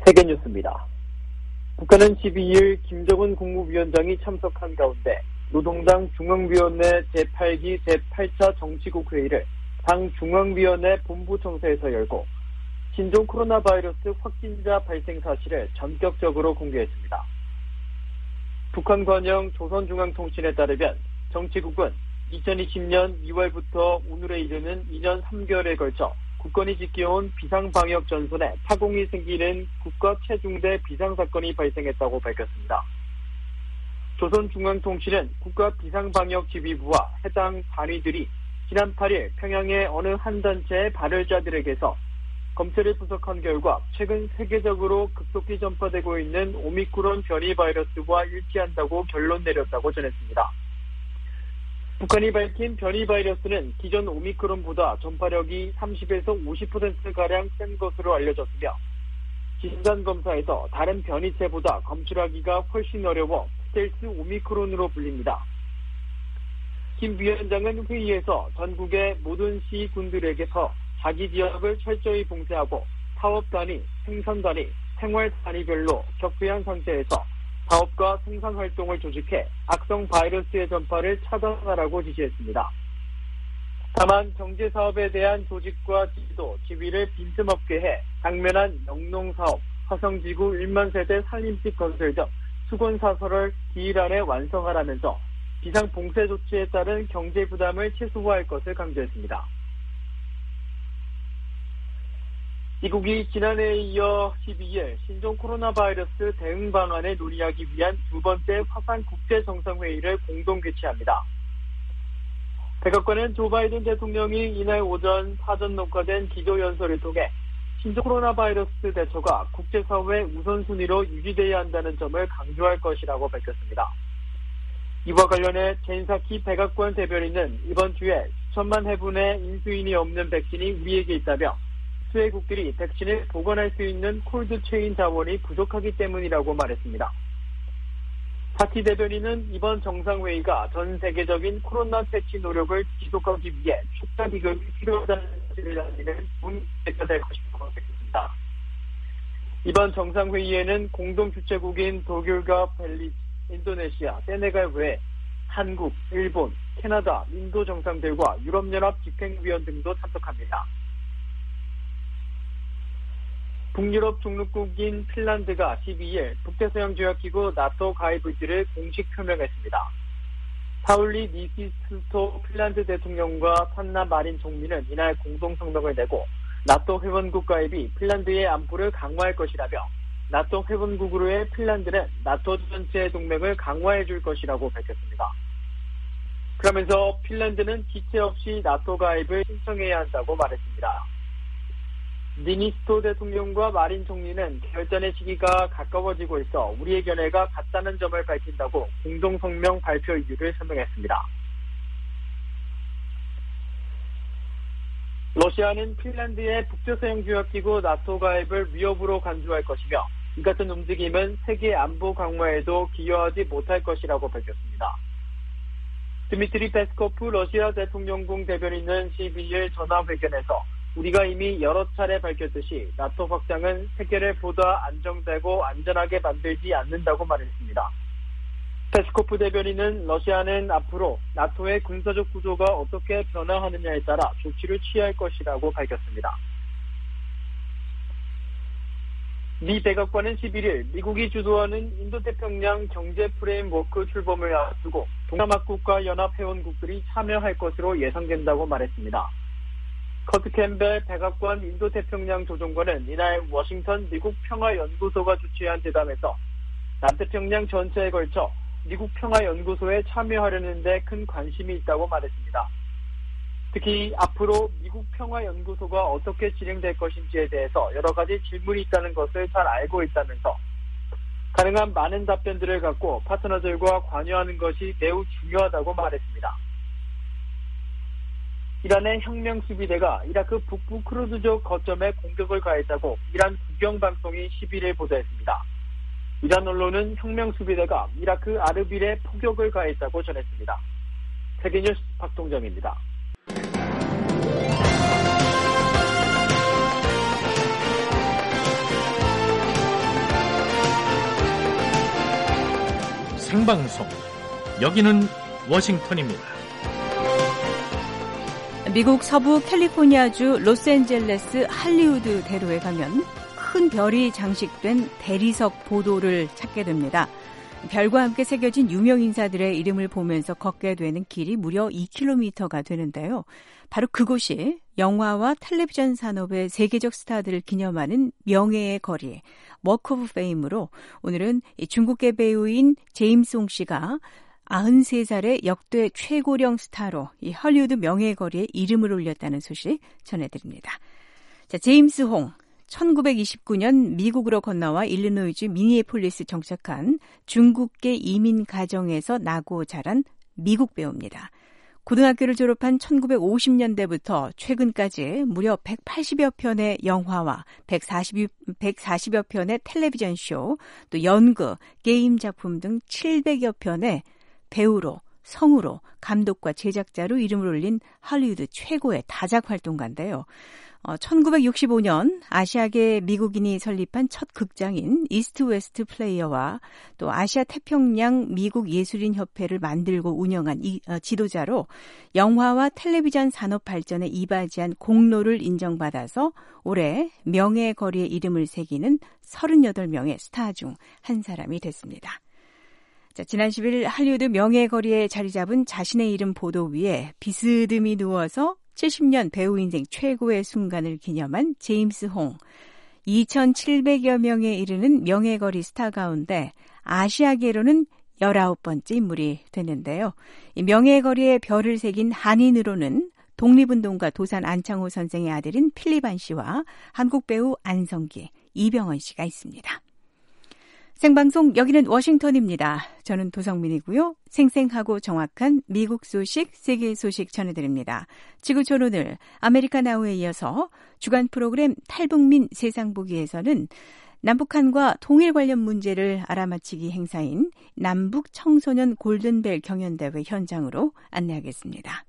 세계뉴스입니다. 북한은 12일 김정은 국무위원장이 참석한 가운데 노동당 중앙위원회 제8기 제8차 정치국 회의를 당 중앙위원회 본부청사에서 열고 신종 코로나 바이러스 확진자 발생 사실을 전격적으로 공개했습니다. 북한 관영 조선중앙통신에 따르면 정치국은 2020년 2월부터 오늘에 이르는 2년 3개월에 걸쳐 국권이 지켜온 비상방역 전선에 파공이 생기는 국가 최중대 비상사건이 발생했다고 밝혔습니다. 조선중앙통신은 국가비상방역지휘부와 해당 단위들이 지난 8일 평양의 어느 한 단체의 발열자들에게서 검체를 분석한 결과 최근 세계적으로 급속히 전파되고 있는 오미크론 변이 바이러스와 일치한다고 결론 내렸다고 전했습니다. 북한이 밝힌 변이 바이러스는 기존 오미크론보다 전파력이 30에서 50%가량 센 것으로 알려졌으며 진단검사에서 다른 변이체보다 검출하기가 훨씬 어려워 스텔스 오미크론으로 불립니다. 김 위원장은 회의에서 전국의 모든 시군들에게서 자기 지역을 철저히 봉쇄하고 사업 단위, 생산 단위, 생활 단위별로 격배한 상태에서 사업과 생산 활동을 조직해 악성 바이러스의 전파를 차단하라고 지시했습니다. 다만 경제 사업에 대한 조직과 지도, 지휘를 빈틈없게 해 당면한 영농사업, 화성지구 1만 세대 산림집 건설 등 수건사설을 기일 안에 완성하라면서 비상 봉쇄 조치에 따른 경제 부담을 최소화할 것을 강조했습니다. 미국이 지난해에 이어 12일 신종 코로나 바이러스 대응 방안을 논의하기 위한 두 번째 화상 국제정상회의를 공동 개최합니다. 백악관은 조 바이든 대통령이 이날 오전 사전 녹화된 기조연설을 통해 신종 코로나 바이러스 대처가 국제사회 우선순위로 유지돼야 한다는 점을 강조할 것이라고 밝혔습니다. 이와 관련해 젠사키 백악관 대변인은 이번 주에 수천만 회분의 인수인이 없는 백신이 우리에게 있다며 수혜국들이 백신을 보관할 수 있는 콜드체인 자원이 부족하기 때문이라고 말했습니다. 사키 대변인은 이번 정상회의가 전 세계적인 코로나 퇴치 노력을 지속하기 위해 축자 기금이 필요하다는 사실을 알리는 문제가 될 것이라고 밝혔습니다. 이번 정상회의에는 공동 주최국인 독일과 벨리즈, 인도네시아, 세네갈 외에 한국, 일본, 캐나다, 인도 정상들과 유럽연합 집행위원 등도 참석합니다. 북유럽 종루국인 핀란드가 12일 북대서양조약기구 나토 가입 의지를 공식 표명했습니다. 사울리 니시스토 핀란드 대통령과 산나 마린 총리는 이날 공동성명을 내고 나토 회원국 가입이 핀란드의 안보를 강화할 것이라며 나토 회원국으로의 핀란드는 나토 전체의 동맹을 강화해 줄 것이라고 밝혔습니다. 그러면서 핀란드는 지체 없이 나토 가입을 신청해야 한다고 말했습니다. 니니스토 대통령과 마린 총리는 결전의 시기가 가까워지고 있어 우리의 견해가 같다는 점을 밝힌다고 공동성명 발표 이유를 설명했습니다. 러시아는 핀란드의 북대서양조약기구 나토 가입을 위협으로 간주할 것이며 이 같은 움직임은 세계 안보 강화에도 기여하지 못할 것이라고 밝혔습니다. 드미트리 페스코프 러시아 대통령궁 대변인은 12일 전화회견에서 우리가 이미 여러 차례 밝혔듯이 나토 확장은 세계를 보다 안정되고 안전하게 만들지 않는다고 말했습니다. 페스코프 대변인은 러시아는 앞으로 나토의 군사적 구조가 어떻게 변화하느냐에 따라 조치를 취할 것이라고 밝혔습니다. 미 백악관은 11일 미국이 주도하는 인도태평양 경제 프레임워크 출범을 앞두고 동남아국가 연합 회원국들이 참여할 것으로 예상된다고 말했습니다. 커트 캠벨 백악관 인도태평양 조정관은 이날 워싱턴 미국 평화연구소가 주최한 대담에서 남태평양 전체에 걸쳐 미국 평화연구소에 참여하려는 데 큰 관심이 있다고 말했습니다. 특히 앞으로 미국 평화연구소가 어떻게 진행될 것인지에 대해서 여러 가지 질문이 있다는 것을 잘 알고 있다면서 가능한 많은 답변들을 갖고 파트너들과 관여하는 것이 매우 중요하다고 말했습니다. 이란의 혁명수비대가 이라크 북부 크루즈족 거점에 공격을 가했다고 이란 국영방송이 11일 보도했습니다. 이란 언론은 혁명수비대가 이라크 아르빌에 포격을 가했다고 전했습니다. 세계뉴스 박동정입니다. 생방송. 여기는 워싱턴입니다. 미국 서부 캘리포니아주 로스앤젤레스 할리우드 대로에 가면 큰 별이 장식된 대리석 보도를 찾게 됩니다. 별과 함께 새겨진 유명 인사들의 이름을 보면서 걷게 되는 길이 무려 2km가 되는데요. 바로 그곳이 영화와 텔레비전 산업의 세계적 스타들을 기념하는 명예의 거리, 워크 오브 페임으로 오늘은 중국계 배우인 제임스 홍 씨가 93살의 역대 최고령 스타로 이 할리우드 명예의 거리에 이름을 올렸다는 소식 전해드립니다. 자, 제임스 홍. 1929년 미국으로 건너와 일리노이주 미니애폴리스 정착한 중국계 이민 가정에서 나고 자란 미국 배우입니다. 고등학교를 졸업한 1950년대부터 최근까지 무려 180여 편의 영화와 140여 편의 텔레비전 쇼, 또 연극, 게임 작품 등 700여 편의 배우로, 성우로, 감독과 제작자로 이름을 올린 할리우드 최고의 다작 활동가인데요. 1965년 아시아계 미국인이 설립한 첫 극장인 이스트 웨스트 플레이어와 또 아시아 태평양 미국 예술인 협회를 만들고 운영한 지도자로 영화와 텔레비전 산업 발전에 이바지한 공로를 인정받아서 올해 명예의 거리에 이름을 새기는 38명의 스타 중 한 사람이 됐습니다. 자, 지난 10일 할리우드 명예의 거리에 자리 잡은 자신의 이름 보도 위에 비스듬히 누워서 70년 배우 인생 최고의 순간을 기념한 제임스 홍. 2,700여 명에 이르는 명예거리 스타 가운데 아시아계로는 19번째 인물이 됐는데요. 이 명예거리에 별을 새긴 한인으로는 독립운동가 도산 안창호 선생의 아들인 필립 안 씨와 한국 배우 안성기, 이병헌 씨가 있습니다. 생방송 여기는 워싱턴입니다. 저는 도성민이고요. 생생하고 정확한 미국 소식, 세계 소식 전해드립니다. 지구촌 오늘 아메리카 나우에 이어서 주간 프로그램 탈북민 세상보기에서는 남북한과 통일 관련 문제를 알아맞히기 행사인 남북 청소년 골든벨 경연대회 현장으로 안내하겠습니다.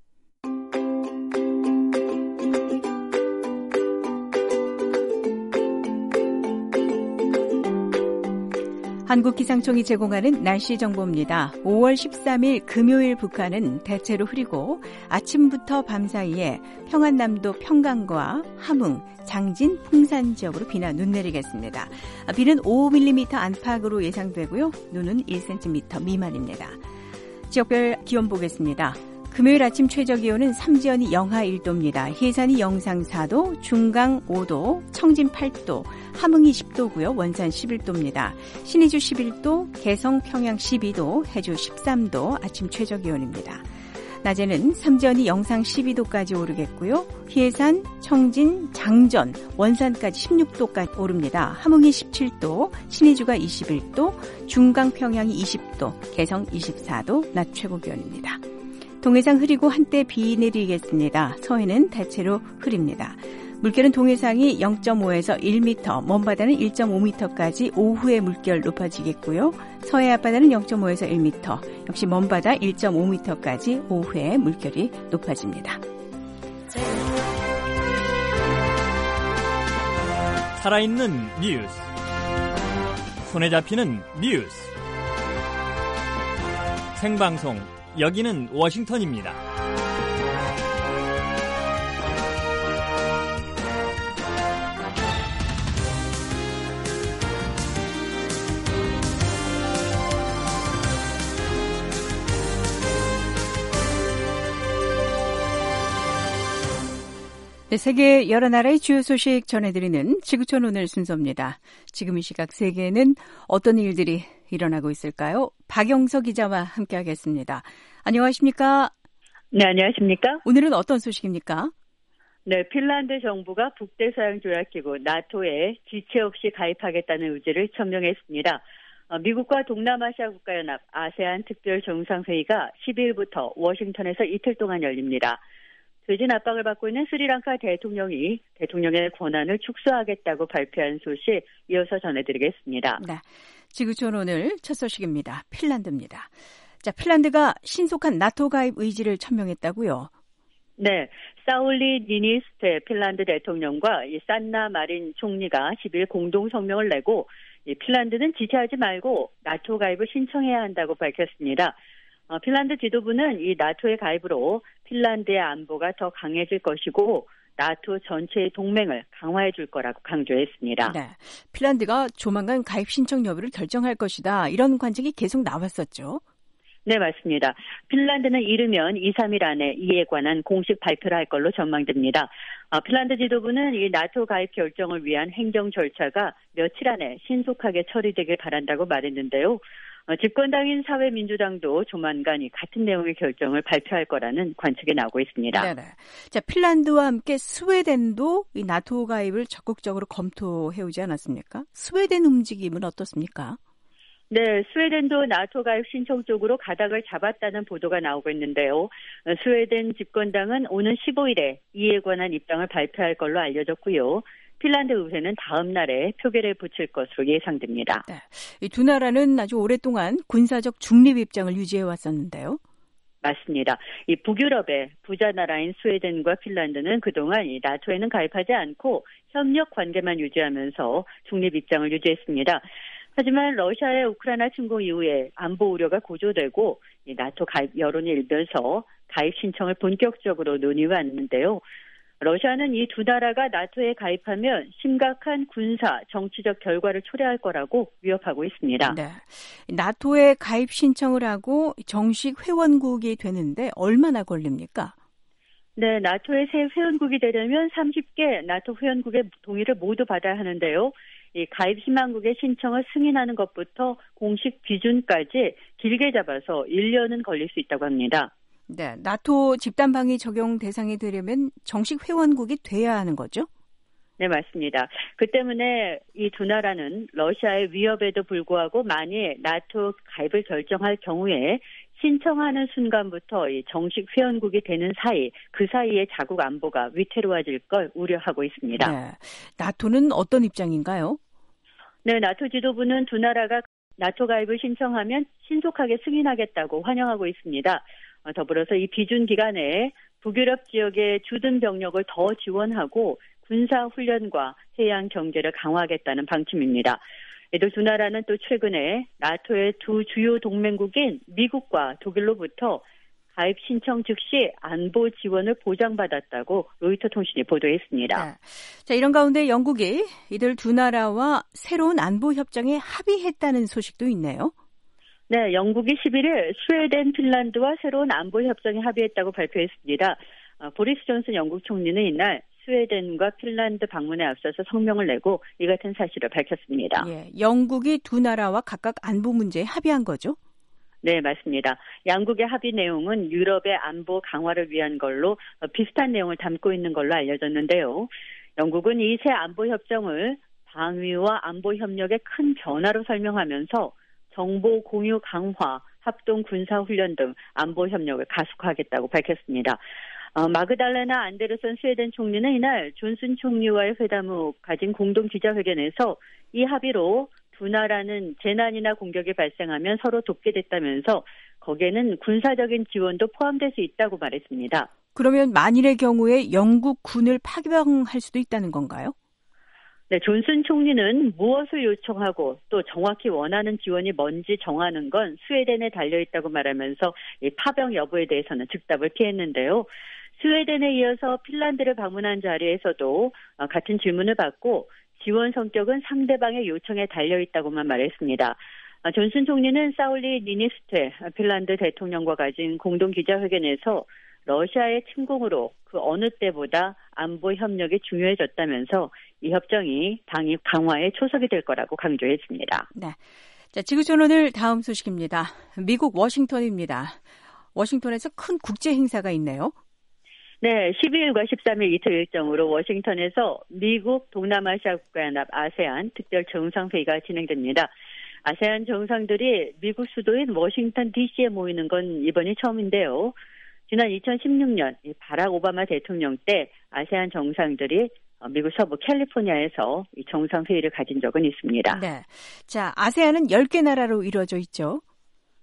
한국기상청이 제공하는 날씨 정보입니다. 5월 13일 금요일 북한은 대체로 흐리고 아침부터 밤 사이에 평안남도 평강과 함흥, 장진, 풍산 지역으로 비나 눈 내리겠습니다. 비는 5mm 안팎으로 예상되고요. 눈은 1cm 미만입니다. 지역별 기온 보겠습니다. 금요일 아침 최저기온은 삼지연이 영하 1도입니다. 해산이 영상 4도, 중강 5도, 청진 8도, 함흥이 10도고요. 원산 11도입니다. 신의주 11도, 개성 평양 12도, 해주 13도 아침 최저기온입니다. 낮에는 삼지연이 영상 12도까지 오르겠고요. 해산, 청진, 장전, 원산까지 16도까지 오릅니다. 함흥이 17도, 신의주가 21도, 중강 평양이 20도, 개성 24도 낮 최고기온입니다. 동해상 흐리고 한때 비 내리겠습니다. 서해는 대체로 흐립니다. 물결은 동해상이 0.5에서 1m, 먼바다는 1.5m까지 오후에 물결 높아지겠고요. 서해 앞바다는 0.5에서 1m, 역시 먼바다 1.5m까지 오후에 물결이 높아집니다. 살아있는 뉴스, 손에 잡히는 뉴스, 생방송 여기는 워싱턴입니다. 네, 세계 여러 나라의 주요 소식 전해드리는 지구촌 오늘 순서입니다. 지금 이 시각 세계에는 어떤 일들이 일어나고 있을까요? 박영서 기자와 함께하겠습니다. 안녕하십니까? 네, 안녕하십니까? 오늘은 어떤 소식입니까? 네, 핀란드 정부가 북대서양조약기구 나토에 지체 없이 가입하겠다는 의지를 천명했습니다. 미국과 동남아시아 국가연합 아세안 특별 정상회의가 12일부터 워싱턴에서 이틀 동안 열립니다. 퇴진 압박을 받고 있는 스리랑카 대통령이 대통령의 권한을 축소하겠다고 발표한 소식 이어서 전해드리겠습니다. 네, 지구촌 오늘 첫 소식입니다. 핀란드입니다. 자, 핀란드가 신속한 나토 가입 의지를 천명했다고요? 네, 사울리 니니스테 핀란드 대통령과 이 산나 마린 총리가 10일 공동 성명을 내고 이 핀란드는 지체하지 말고 나토 가입을 신청해야 한다고 밝혔습니다. 핀란드 지도부는 이 나토의 가입으로 핀란드의 안보가 더 강해질 것이고 나토 전체의 동맹을 강화해 줄 거라고 강조했습니다. 네, 핀란드가 조만간 가입 신청 여부를 결정할 것이다. 이런 관측이 계속 나왔었죠. 네, 맞습니다. 핀란드는 이르면 2, 3일 안에 이에 관한 공식 발표를 할 걸로 전망됩니다. 핀란드 지도부는 이 나토 가입 결정을 위한 행정 절차가 며칠 안에 신속하게 처리되길 바란다고 말했는데요. 집권당인 사회민주당도 조만간 이 같은 내용의 결정을 발표할 거라는 관측이 나오고 있습니다. 네네. 자, 핀란드와 함께 스웨덴도 이 나토 가입을 적극적으로 검토해오지 않았습니까? 스웨덴 움직임은 어떻습니까? 네, 스웨덴도 나토 가입 신청 쪽으로 가닥을 잡았다는 보도가 나오고 있는데요. 스웨덴 집권당은 오는 15일에 이에 관한 입장을 발표할 걸로 알려졌고요. 핀란드 의회는 다음 날에 표결에 붙일 것으로 예상됩니다. 네, 이 두 나라는 아주 오랫동안 군사적 중립 입장을 유지해 왔었는데요. 맞습니다. 이 북유럽의 부자 나라인 스웨덴과 핀란드는 그동안 이 나토에는 가입하지 않고 협력 관계만 유지하면서 중립 입장을 유지했습니다. 하지만 러시아의 우크라이나 침공 이후에 안보 우려가 고조되고 이 나토 가입 여론이 일면서 가입 신청을 본격적으로 논의해 왔는데요. 러시아는 이 두 나라가 나토에 가입하면 심각한 군사, 정치적 결과를 초래할 거라고 위협하고 있습니다. 네, 나토에 가입 신청을 하고 정식 회원국이 되는데 얼마나 걸립니까? 네, 나토의 새 회원국이 되려면 30개 나토 회원국의 동의를 모두 받아야 하는데요. 이 가입 희망국의 신청을 승인하는 것부터 공식 비준까지 길게 잡아서 1년은 걸릴 수 있다고 합니다. 네, 나토 집단방위 적용 대상이 되려면 정식 회원국이 돼야 하는 거죠? 네, 맞습니다. 그 때문에 이 두 나라는 러시아의 위협에도 불구하고 만일 나토 가입을 결정할 경우에 신청하는 순간부터 이 정식 회원국이 되는 사이, 그 사이에 자국 안보가 위태로워질 걸 우려하고 있습니다. 네, 나토는 어떤 입장인가요? 네, 나토 지도부는 두 나라가 나토 가입을 신청하면 신속하게 승인하겠다고 환영하고 있습니다. 더불어서 이 비준 기간에 북유럽 지역의 주둔 병력을 더 지원하고 군사 훈련과 해양 경계를 강화하겠다는 방침입니다. 이들 두 나라는 또 최근에 나토의 두 주요 동맹국인 미국과 독일로부터 가입 신청 즉시 안보 지원을 보장받았다고 로이터 통신이 보도했습니다. 네. 자, 이런 가운데 영국이 이들 두 나라와 새로운 안보 협정에 합의했다는 소식도 있네요. 네, 영국이 11일 스웨덴, 핀란드와 새로운 안보 협정에 합의했다고 발표했습니다. 보리스 존슨 영국 총리는 이날 스웨덴과 핀란드 방문에 앞서서 성명을 내고 이 같은 사실을 밝혔습니다. 예, 영국이 두 나라와 각각 안보 문제에 합의한 거죠? 네, 맞습니다. 양국의 합의 내용은 유럽의 안보 강화를 위한 걸로 비슷한 내용을 담고 있는 걸로 알려졌는데요. 영국은 이 새 안보 협정을 방위와 안보 협력의 큰 변화로 설명하면서 정보 공유 강화, 합동 군사 훈련 등 안보 협력을 가속화하겠다고 밝혔습니다. 마그달레나 안데르슨 스웨덴 총리는 이날 존슨 총리와의 회담 후 가진 공동 기자회견에서 이 합의로 두 나라는 재난이나 공격이 발생하면 서로 돕게 됐다면서 거기에는 군사적인 지원도 포함될 수 있다고 말했습니다. 그러면 만일의 경우에 영국 군을 파병할 수도 있다는 건가요? 네, 존슨 총리는 무엇을 요청하고 또 정확히 원하는 지원이 뭔지 정하는 건 스웨덴에 달려있다고 말하면서 이 파병 여부에 대해서는 즉답을 피했는데요. 스웨덴에 이어서 핀란드를 방문한 자리에서도 같은 질문을 받고 지원 성격은 상대방의 요청에 달려있다고만 말했습니다. 존슨 총리는 사울리 니니스테 핀란드 대통령과 가진 공동 기자회견에서 러시아의 침공으로 그 어느 때보다 안보 협력이 중요해졌다면서 이 협정이 방위 강화에 초석이 될 거라고 강조했습니다. 네. 자, 지구촌 오늘 다음 소식입니다. 미국 워싱턴입니다. 워싱턴에서 큰 국제 행사가 있네요. 네, 12일과 13일 이틀 일정으로 워싱턴에서 미국 동남아시아 국가연합 아세안 특별 정상회의가 진행됩니다. 아세안 정상들이 미국 수도인 워싱턴 DC에 모이는 건 이번이 처음인데요. 지난 2016년 바락 오바마 대통령 때 아세안 정상들이 미국 서부 캘리포니아에서 이 정상회의를 가진 적은 있습니다. 네. 자, 아세안은 10개 나라로 이루어져 있죠.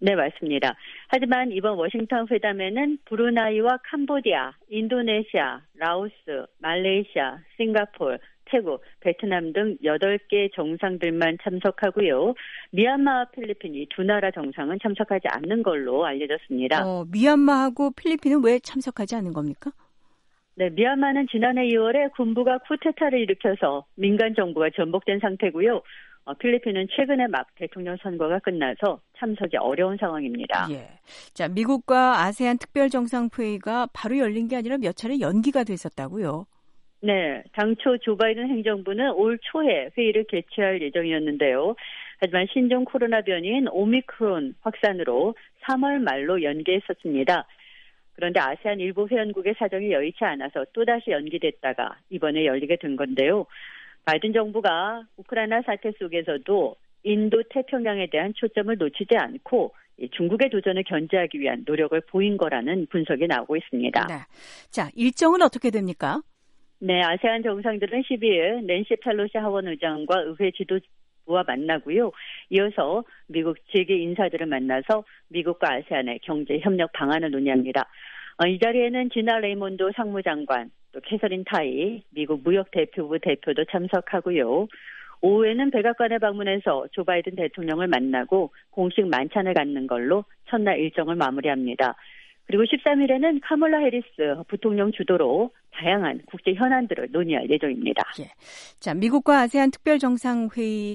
네, 맞습니다. 하지만 이번 워싱턴 회담에는 브루나이와 캄보디아, 인도네시아, 라오스, 말레이시아, 싱가포르, 태국, 베트남 등 8개 정상들만 참석하고요. 미얀마와 필리핀 두 나라 정상은 참석하지 않는 걸로 알려졌습니다. 미얀마하고 필리핀은 왜 참석하지 않은 겁니까? 네, 미얀마는 지난해 2월에 군부가 쿠데타를 일으켜서 민간 정부가 전복된 상태고요. 필리핀은 최근에 막 대통령 선거가 끝나서 참석이 어려운 상황입니다. 예. 자, 미국과 아세안 특별정상회의가 바로 열린 게 아니라 몇 차례 연기가 됐었다고요? 네, 당초 조 바이든 행정부는 올 초에 회의를 개최할 예정이었는데요. 하지만 신종 코로나 변이인 오미크론 확산으로 3월 말로 연기했었습니다. 그런데 아세안 일부 회원국의 사정이 여의치 않아서 또다시 연기됐다가 이번에 열리게 된 건데요. 바이든 정부가 우크라이나 사태 속에서도 인도 태평양에 대한 초점을 놓치지 않고 중국의 도전을 견제하기 위한 노력을 보인 거라는 분석이 나오고 있습니다. 네. 자, 일정은 어떻게 됩니까? 네, 아세안 정상들은 12일 낸시 펠로시 하원 의장과 의회 지도부와 만나고요. 이어서 미국 재계 인사들을 만나서 미국과 아세안의 경제 협력 방안을 논의합니다. 이 자리에는 지나 레이몬도 상무장관, 또 캐서린 타이, 미국 무역대표부 대표도 참석하고요. 오후에는 백악관에 방문해서 조 바이든 대통령을 만나고 공식 만찬을 갖는 걸로 첫날 일정을 마무리합니다. 그리고 13일에는 카멀라 해리스 부통령 주도로 다양한 국제 현안들을 논의할 예정입니다. 예. 자, 미국과 아세안 특별정상회의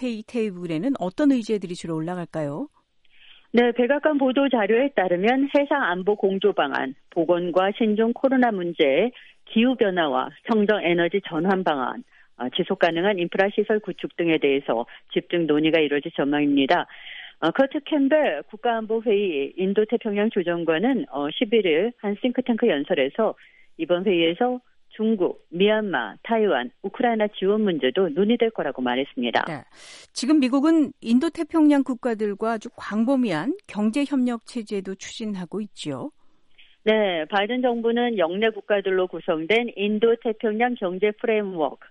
테이블에는 어떤 의제들이 주로 올라갈까요? 네, 백악관 보도 자료에 따르면 해상 안보 공조 방안, 보건과 신종 코로나 문제, 기후 변화와 청정 에너지 전환 방안, 지속 가능한 인프라 시설 구축 등에 대해서 집중 논의가 이루어질 전망입니다. 커트 캠벨 국가안보회의 인도태평양 조정관은 11일 한 싱크탱크 연설에서 이번 회의에서 중국, 미얀마, 타이완, 우크라이나 지원 문제도 논의될 거라고 말했습니다. 네. 지금 미국은 인도태평양 국가들과 아주 광범위한 경제협력 체제도 추진하고 있죠. 네, 바이든 정부는 영내 국가들로 구성된 인도태평양 경제 프레임워크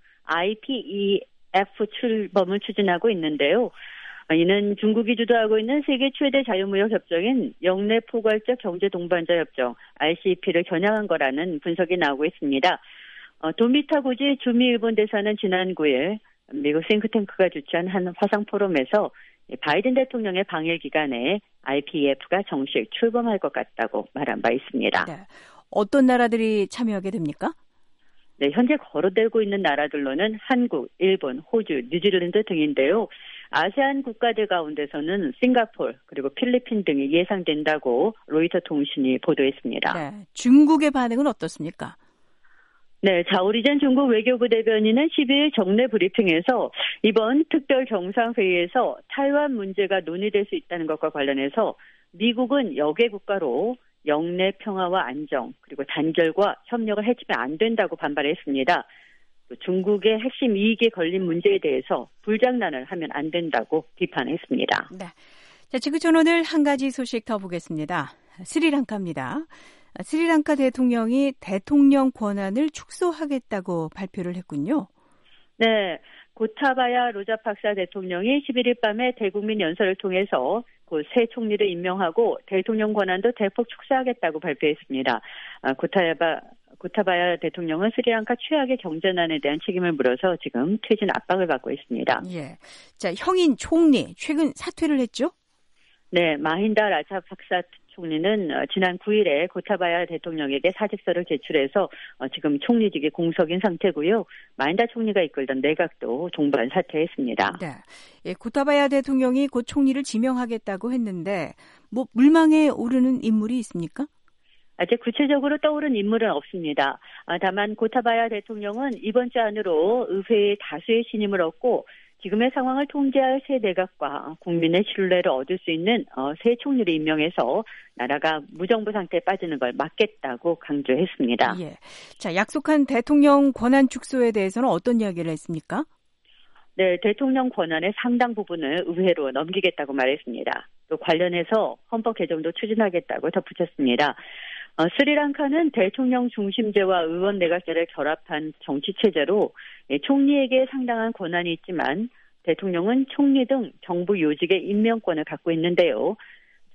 IPEF 출범을 추진하고 있는데요. 이는 중국이 주도하고 있는 세계 최대 자유무역 협정인 영내 포괄적 경제 동반자 협정 RCEP를 겨냥한 거라는 분석이 나오고 있습니다. 도미타 고지 주미 일본 대사는 지난 9일 미국 싱크탱크가 주최한 한 화상 포럼에서 바이든 대통령의 방일 기간에 IPEF가 정식 출범할 것 같다고 말한 바 있습니다. 네. 어떤 나라들이 참여하게 됩니까? 네, 현재 거론되고 있는 나라들로는 한국, 일본, 호주, 뉴질랜드 등인데요. 아세안 국가들 가운데서는 싱가포르 그리고 필리핀 등이 예상된다고 로이터 통신이 보도했습니다. 네, 중국의 반응은 어떻습니까? 네, 자오리젠 중국 외교부 대변인은 12일 정례 브리핑에서 이번 특별 정상회의에서 타이완 문제가 논의될 수 있다는 것과 관련해서 미국은 역외 국가로 영내 평화와 안정 그리고 단결과 협력을 해치면 안 된다고 반발했습니다. 중국의 핵심 이익에 걸린 문제에 대해서 불장난을 하면 안 된다고 비판했습니다. 네. 자, 지구촌 오늘 한 가지 소식 더 보겠습니다. 스리랑카입니다. 스리랑카 대통령이 대통령 권한을 축소하겠다고 발표를 했군요. 네. 고타바야 로자팍사 대통령이 11일 밤에 대국민 연설을 통해서 그 새 총리를 임명하고 대통령 권한도 대폭 축소하겠다고 발표했습니다. 고타바야 대통령은 스리랑카 최악의 경제난에 대한 책임을 물어서 지금 퇴진 압박을 받고 있습니다. 예. 자, 형인 총리 최근 사퇴를 했죠? 네, 마힌다 라자팍사 총리는 지난 9일에 고타바야 대통령에게 사직서를 제출해서 지금 총리직이 공석인 상태고요. 마힌다 총리가 이끌던 내각도 종반 사퇴했습니다. 네, 예, 고타바야 대통령이 곧 총리를 지명하겠다고 했는데 뭐 물망에 오르는 인물이 있습니까? 아직 구체적으로 떠오른 인물은 없습니다. 다만 고타바야 대통령은 이번 주 안으로 의회의 다수의 신임을 얻고 지금의 상황을 통제할 새 내각과 국민의 신뢰를 얻을 수 있는 새 총리를 임명해서 나라가 무정부 상태에 빠지는 걸 막겠다고 강조했습니다. 예. 자, 약속한 대통령 권한 축소에 대해서는 어떤 이야기를 했습니까? 네, 대통령 권한의 상당 부분을 의회로 넘기겠다고 말했습니다. 또 관련해서 헌법 개정도 추진하겠다고 덧붙였습니다. 스리랑카는 대통령 중심제와 의원 내각제를 결합한 정치 체제로 총리에게 상당한 권한이 있지만 대통령은 총리 등 정부 요직의 임명권을 갖고 있는데요.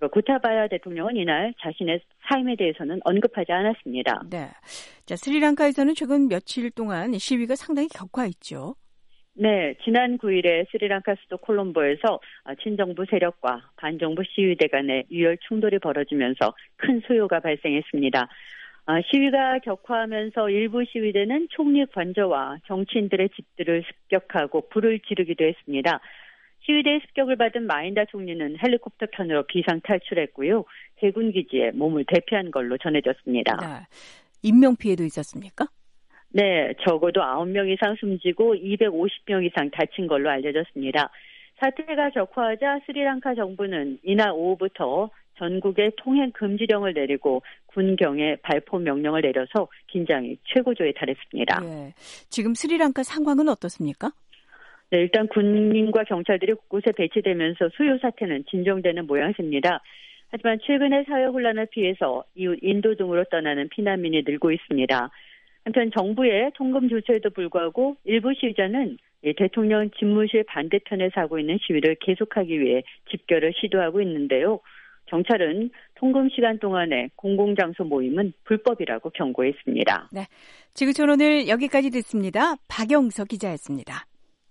고타바야 대통령은 이날 자신의 사임에 대해서는 언급하지 않았습니다. 네. 자, 스리랑카에서는 최근 며칠 동안 시위가 상당히 격화했죠. 네, 지난 9일에 스리랑카 수도 콜롬보에서 친정부 세력과 반정부 시위대 간의 유혈 충돌이 벌어지면서 큰 소요가 발생했습니다. 시위가 격화하면서 일부 시위대는 총리 관저와 정치인들의 집들을 습격하고 불을 지르기도 했습니다. 시위대의 습격을 받은 마힌다 총리는 헬리콥터 편으로 비상 탈출했고요. 해군 기지에 몸을 대피한 걸로 전해졌습니다. 네. 인명피해도 있었습니까? 네, 적어도 9명 이상 숨지고 250명 이상 다친 걸로 알려졌습니다. 사태가 격화하자 스리랑카 정부는 이날 오후부터 전국에 통행 금지령을 내리고 군경에 발포 명령을 내려서 긴장이 최고조에 달했습니다. 네. 지금 스리랑카 상황은 어떻습니까? 네, 일단 군인과 경찰들이 곳곳에 배치되면서 수요 사태는 진정되는 모양새입니다. 하지만 최근의 사회 혼란을 피해서 이웃 인도 등으로 떠나는 피난민이 늘고 있습니다. 한편 정부의 통금 조처에도 불구하고 일부 시위자는 대통령 집무실 반대편에 서고 있는 시위를 계속하기 위해 집결을 시도하고 있는데요. 경찰은 통금 시간 동안에 공공장소 모임은 불법이라고 경고했습니다. 네, 지구촌 오늘 여기까지 듣습니다. 박영석 기자였습니다.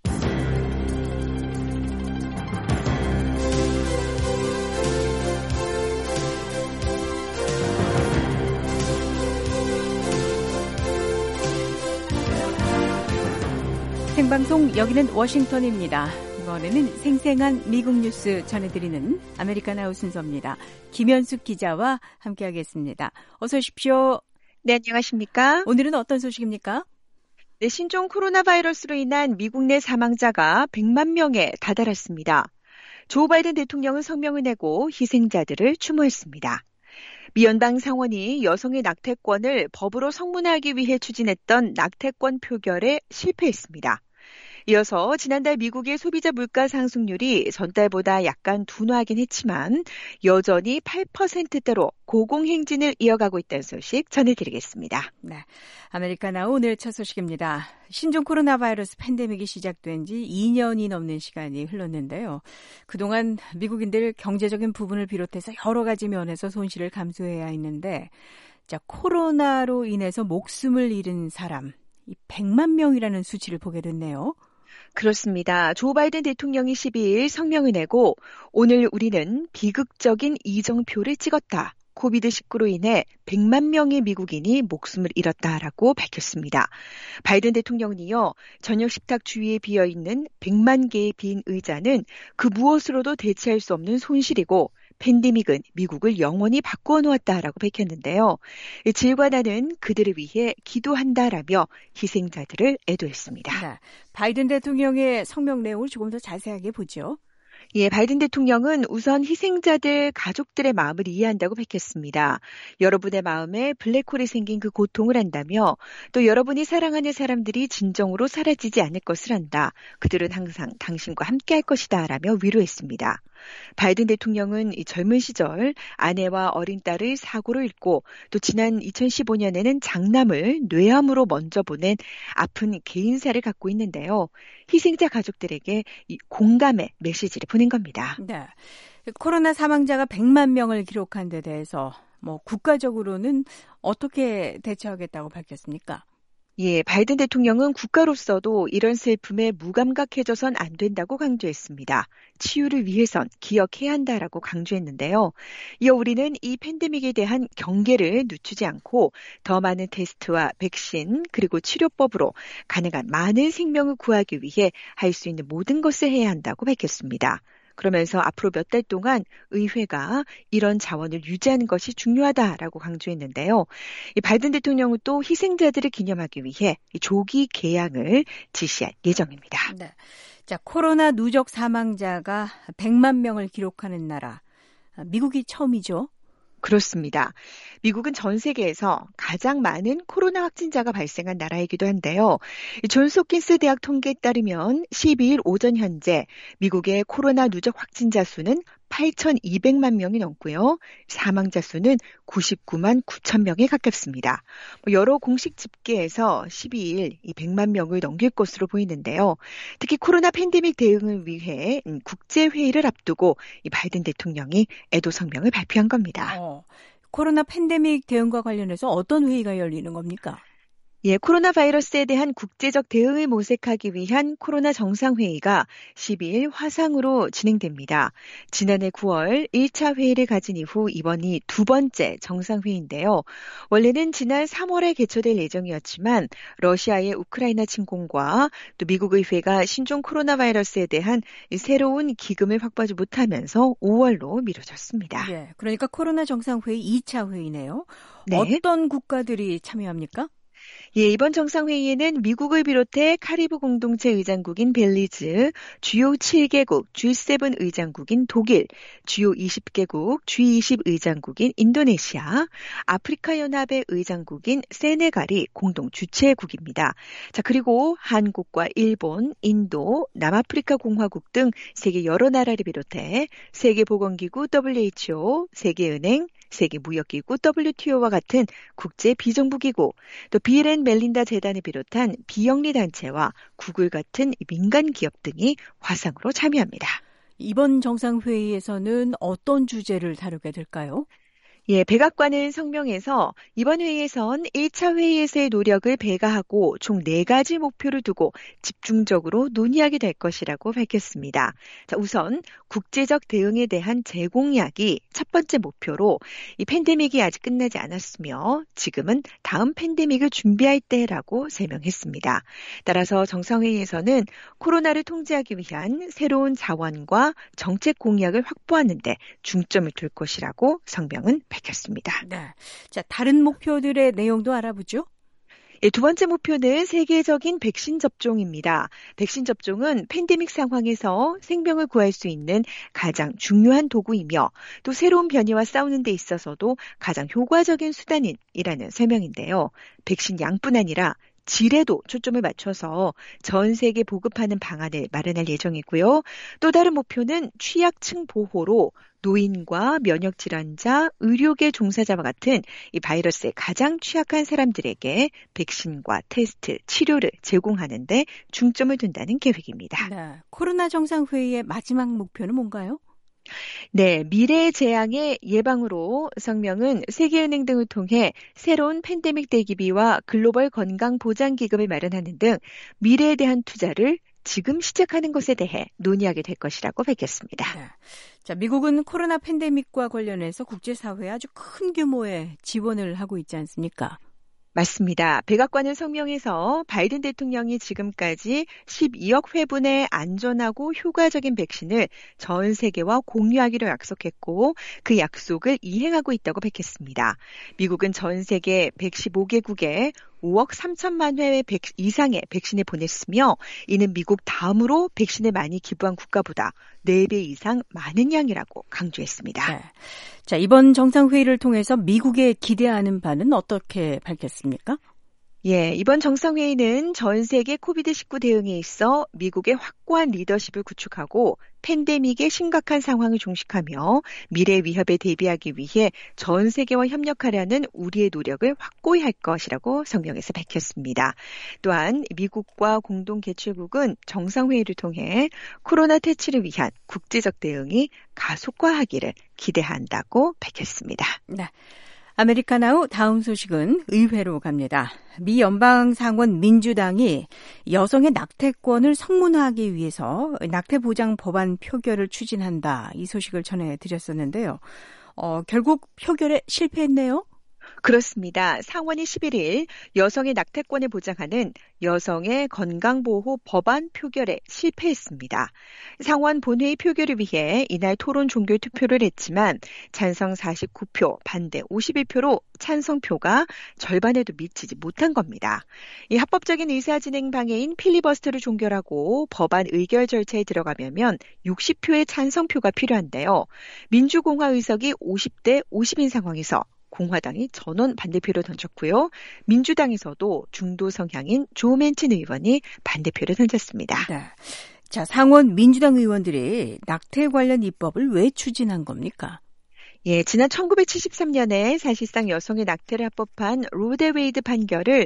생방송 여기는 워싱턴입니다. 이번에는 생생한 미국 뉴스 전해드리는 아메리카나우 순서입니다. 김현숙 기자와 함께하겠습니다. 어서 오십시오. 네, 안녕하십니까? 오늘은 어떤 소식입니까? 네, 신종 코로나 바이러스로 인한 미국 내 사망자가 100만 명에 다다랐습니다. 조 바이든 대통령은 성명을 내고 희생자들을 추모했습니다. 미 연방 상원이 여성의 낙태권을 법으로 성문화하기 위해 추진했던 낙태권 표결에 실패했습니다. 이어서 지난달 미국의 소비자 물가 상승률이 전달보다 약간 둔화하긴 했지만 여전히 8%대로 고공행진을 이어가고 있다는 소식 전해드리겠습니다. 네, 아메리카나우 오늘 첫 소식입니다. 신종 코로나 바이러스 팬데믹이 시작된 지 2년이 넘는 시간이 흘렀는데요. 그동안 미국인들 경제적인 부분을 비롯해서 여러 가지 면에서 손실을 감수해야 했는데 자, 코로나로 인해서 목숨을 잃은 사람 100만 명이라는 수치를 보게 됐네요. 그렇습니다. 조 바이든 대통령이 12일 성명을 내고 오늘 우리는 비극적인 이정표를 찍었다. 코비드19로 인해 100만 명의 미국인이 목숨을 잃었다라고 밝혔습니다. 바이든 대통령은 이어 저녁 식탁 주위에 비어있는 100만 개의 빈 의자는 그 무엇으로도 대체할 수 없는 손실이고 팬데믹은 미국을 영원히 바꾸어 놓았다라고 밝혔는데요. 질과 나는 그들을 위해 기도한다라며 희생자들을 애도했습니다. 네, 바이든 대통령의 성명 내용을 조금 더 자세하게 보죠. 예, 바이든 대통령은 우선 희생자들 가족들의 마음을 이해한다고 밝혔습니다. 여러분의 마음에 블랙홀이 생긴 그 고통을 안다며 또 여러분이 사랑하는 사람들이 진정으로 사라지지 않을 것을 안다. 그들은 항상 당신과 함께할 것이다 라며 위로했습니다. 바이든 대통령은 이 젊은 시절 아내와 어린 딸을 사고로 잃고 또 지난 2015년에는 장남을 뇌암으로 먼저 보낸 아픈 개인사를 갖고 있는데요. 희생자 가족들에게 이 공감의 메시지를 보낸 겁니다. 네, 코로나 사망자가 100만 명을 기록한 데 대해서 국가적으로는 어떻게 대처하겠다고 밝혔습니까? 예, 바이든 대통령은 국가로서도 이런 슬픔에 무감각해져선 안 된다고 강조했습니다. 치유를 위해선 기억해야 한다라고 강조했는데요. 이어 우리는 이 팬데믹에 대한 경계를 늦추지 않고 더 많은 테스트와 백신 그리고 치료법으로 가능한 많은 생명을 구하기 위해 할 수 있는 모든 것을 해야 한다고 밝혔습니다. 그러면서 앞으로 몇 달 동안 의회가 이런 자원을 유지하는 것이 중요하다라고 강조했는데요. 이 바이든 대통령은 또 희생자들을 기념하기 위해 조기 개항을 지시할 예정입니다. 네. 자, 코로나 누적 사망자가 100만 명을 기록하는 나라. 미국이 처음이죠. 그렇습니다. 미국은 전 세계에서 가장 많은 코로나 확진자가 발생한 나라이기도 한데요. 존스 홉킨스 대학 통계에 따르면 12일 오전 현재 미국의 코로나 누적 확진자 수는 8,200만 명이 넘고요. 사망자 수는 99만 9천 명에 가깝습니다. 여러 공식 집계에서 12일 이 100만 명을 넘길 것으로 보이는데요. 특히 코로나 팬데믹 대응을 위해 국제회의를 앞두고 이 바이든 대통령이 애도 성명을 발표한 겁니다. 코로나 팬데믹 대응과 관련해서 어떤 회의가 열리는 겁니까? 예, 코로나 바이러스에 대한 국제적 대응을 모색하기 위한 코로나 정상회의가 12일 화상으로 진행됩니다. 지난해 9월 1차 회의를 가진 이후 이번이 두 번째 정상회의인데요. 원래는 지난 3월에 개최될 예정이었지만 러시아의 우크라이나 침공과 또 미국 의회가 신종 코로나 바이러스에 대한 새로운 기금을 확보하지 못하면서 5월로 미뤄졌습니다. 네, 그러니까 코로나 정상회의 2차 회의네요. 네. 어떤 국가들이 참여합니까? 예, 이번 정상회의에는 미국을 비롯해 카리브 공동체 의장국인 벨리즈, 주요 7개국 G7 의장국인 독일, 주요 20개국 G20 의장국인 인도네시아, 아프리카 연합의 의장국인 세네갈이 공동 주최국입니다. 자, 그리고 한국과 일본, 인도, 남아프리카 공화국 등 세계 여러 나라를 비롯해 세계보건기구 WHO, 세계은행, 세계무역기구 WTO와 같은 국제 비정부기구, 또 빌 앤 멜린다 재단을 비롯한 비영리 단체와 구글 같은 민간 기업 등이 화상으로 참여합니다. 이번 정상회의에서는 어떤 주제를 다루게 될까요? 예, 백악관은 성명에서 이번 회의에선 1차 회의에서의 노력을 배가하고 총 4가지 목표를 두고 집중적으로 논의하게 될 것이라고 밝혔습니다. 자, 우선 국제적 대응에 대한 재공약이 첫 번째 목표로 이 팬데믹이 아직 끝나지 않았으며 지금은 다음 팬데믹을 준비할 때라고 설명했습니다. 따라서 정상회의에서는 코로나를 통제하기 위한 새로운 자원과 정책 공약을 확보하는 데 중점을 둘 것이라고 성명은 밝혔습니다. 네. 자, 다른 목표들의 내용도 알아보죠. 예, 두 번째 목표는 세계적인 백신 접종입니다. 백신 접종은 팬데믹 상황에서 생명을 구할 수 있는 가장 중요한 도구이며 또 새로운 변이와 싸우는 데 있어서도 가장 효과적인 수단이라는 설명인데요. 백신 양뿐 아니라 질에도 초점을 맞춰서 전 세계 보급하는 방안을 마련할 예정이고요. 또 다른 목표는 취약층 보호로 노인과 면역질환자, 의료계 종사자와 같은 이 바이러스에 가장 취약한 사람들에게 백신과 테스트, 치료를 제공하는 데 중점을 둔다는 계획입니다. 네. 코로나 정상회의의 마지막 목표는 뭔가요? 네, 미래 재앙의 예방으로 성명은 세계은행 등을 통해 새로운 팬데믹 대기비와 글로벌 건강 보장 기금을 마련하는 등 미래에 대한 투자를 지금 시작하는 것에 대해 논의하게 될 것이라고 밝혔습니다. 네. 자, 미국은 코로나 팬데믹과 관련해서 국제사회에 아주 큰 규모의 지원을 하고 있지 않습니까? 맞습니다. 백악관은 성명에서 바이든 대통령이 지금까지 12억 회분의 안전하고 효과적인 백신을 전 세계와 공유하기로 약속했고 그 약속을 이행하고 있다고 밝혔습니다. 미국은 전 세계 115개국에 5억 3천만 회 이상의 백신을 보냈으며 이는 미국 다음으로 백신을 많이 기부한 국가보다 4배 이상 많은 양이라고 강조했습니다. 네. 자, 이번 정상회의를 통해서 미국에 기대하는 바는 어떻게 밝혔습니까? 예, 이번 정상회의는 전 세계 코비드-19 대응에 있어 미국의 확고한 리더십을 구축하고 팬데믹의 심각한 상황을 종식하며 미래 위협에 대비하기 위해 전 세계와 협력하려는 우리의 노력을 확고히 할 것이라고 성명에서 밝혔습니다. 또한 미국과 공동 개최국은 정상회의를 통해 코로나 퇴치를 위한 국제적 대응이 가속화하기를 기대한다고 밝혔습니다. 네. 아메리카나우 다음 소식은 의회로 갑니다. 미 연방상원 민주당이 여성의 낙태권을 성문화하기 위해서 낙태보장 법안 표결을 추진한다. 이 소식을 전해드렸었는데요. 결국 표결에 실패했네요. 그렇습니다. 상원이 11일 여성의 낙태권을 보장하는 여성의 건강보호 법안 표결에 실패했습니다. 상원 본회의 표결을 위해 이날 토론 종결 투표를 했지만 찬성 49표, 반대 51표로 찬성표가 절반에도 미치지 못한 겁니다. 이 합법적인 의사진행 방해인 필리버스터를 종결하고 법안 의결 절차에 들어가려면 60표의 찬성표가 필요한데요. 민주공화 의석이 50대 50인 상황에서 공화당이 전원 반대표를 던졌고요. 민주당에서도 중도 성향인 조 맨친 의원이 반대표를 던졌습니다. 네. 자, 상원 민주당 의원들이 낙태 관련 입법을 왜 추진한 겁니까? 예, 지난 1973년에 사실상 여성의 낙태를 합법한 로데웨이드 판결을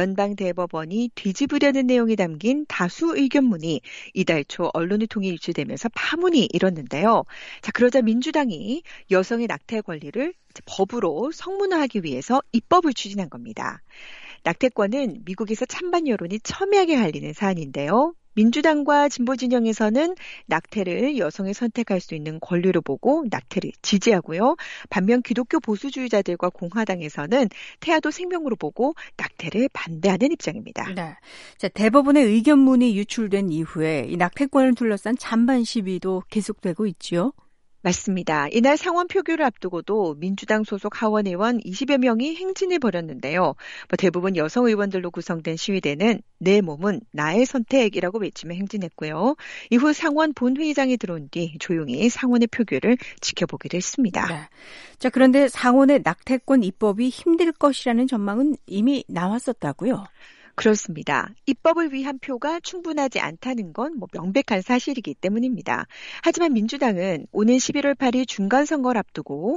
연방대법원이 뒤집으려는 내용이 담긴 다수 의견문이 이달 초 언론을 통해 유출되면서 파문이 일었는데요. 자, 그러자 민주당이 여성의 낙태 권리를 법으로 성문화하기 위해서 입법을 추진한 겁니다. 낙태권은 미국에서 찬반 여론이 첨예하게 갈리는 사안인데요. 민주당과 진보 진영에서는 낙태를 여성이 선택할 수 있는 권리로 보고 낙태를 지지하고요. 반면 기독교 보수주의자들과 공화당에서는 태아도 생명으로 보고 낙태를 반대하는 입장입니다. 네. 자, 대법원의 의견문이 유출된 이후에 이 낙태권을 둘러싼 찬반 시위도 계속되고 있지요. 맞습니다. 이날 상원 표결을 앞두고도 민주당 소속 하원 의원 20여 명이 행진을 벌였는데요. 대부분 여성 의원들로 구성된 시위대는 내 몸은 나의 선택이라고 외치며 행진했고요. 이후 상원 본회의장에 들어온 뒤 조용히 상원의 표결을 지켜보기로 했습니다. 네. 자, 그런데 상원의 낙태권 입법이 힘들 것이라는 전망은 이미 나왔었다고요? 그렇습니다. 입법을 위한 표가 충분하지 않다는 건 명백한 사실이기 때문입니다. 하지만 민주당은 오는 11월 8일 중간선거를 앞두고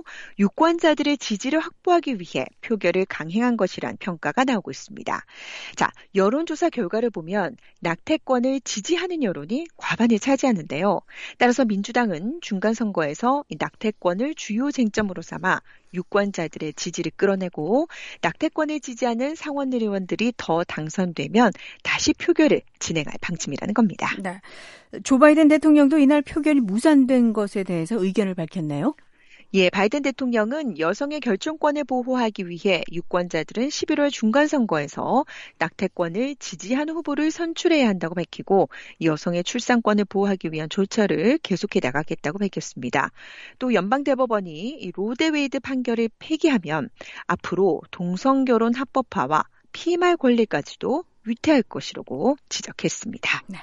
유권자들의 지지를 확보하기 위해 표결을 강행한 것이란 평가가 나오고 있습니다. 자, 여론조사 결과를 보면 낙태권을 지지하는 여론이 과반을 차지하는데요. 따라서 민주당은 중간선거에서 이 낙태권을 주요 쟁점으로 삼아 유권자들의 지지를 끌어내고 낙태권을 지지하는 상원 의원들이 더 당선되면 다시 표결을 진행할 방침이라는 겁니다. 네. 조 바이든 대통령도 이날 표결이 무산된 것에 대해서 의견을 밝혔네요. 예, 바이든 대통령은 여성의 결정권을 보호하기 위해 유권자들은 11월 중간선거에서 낙태권을 지지하는 후보를 선출해야 한다고 밝히고 여성의 출산권을 보호하기 위한 조처를 계속해 나가겠다고 밝혔습니다. 또 연방대법원이 이 로데웨이드 판결을 폐기하면 앞으로 동성결혼 합법화와 피임할 권리까지도 위태할 것이라고 지적했습니다. 네.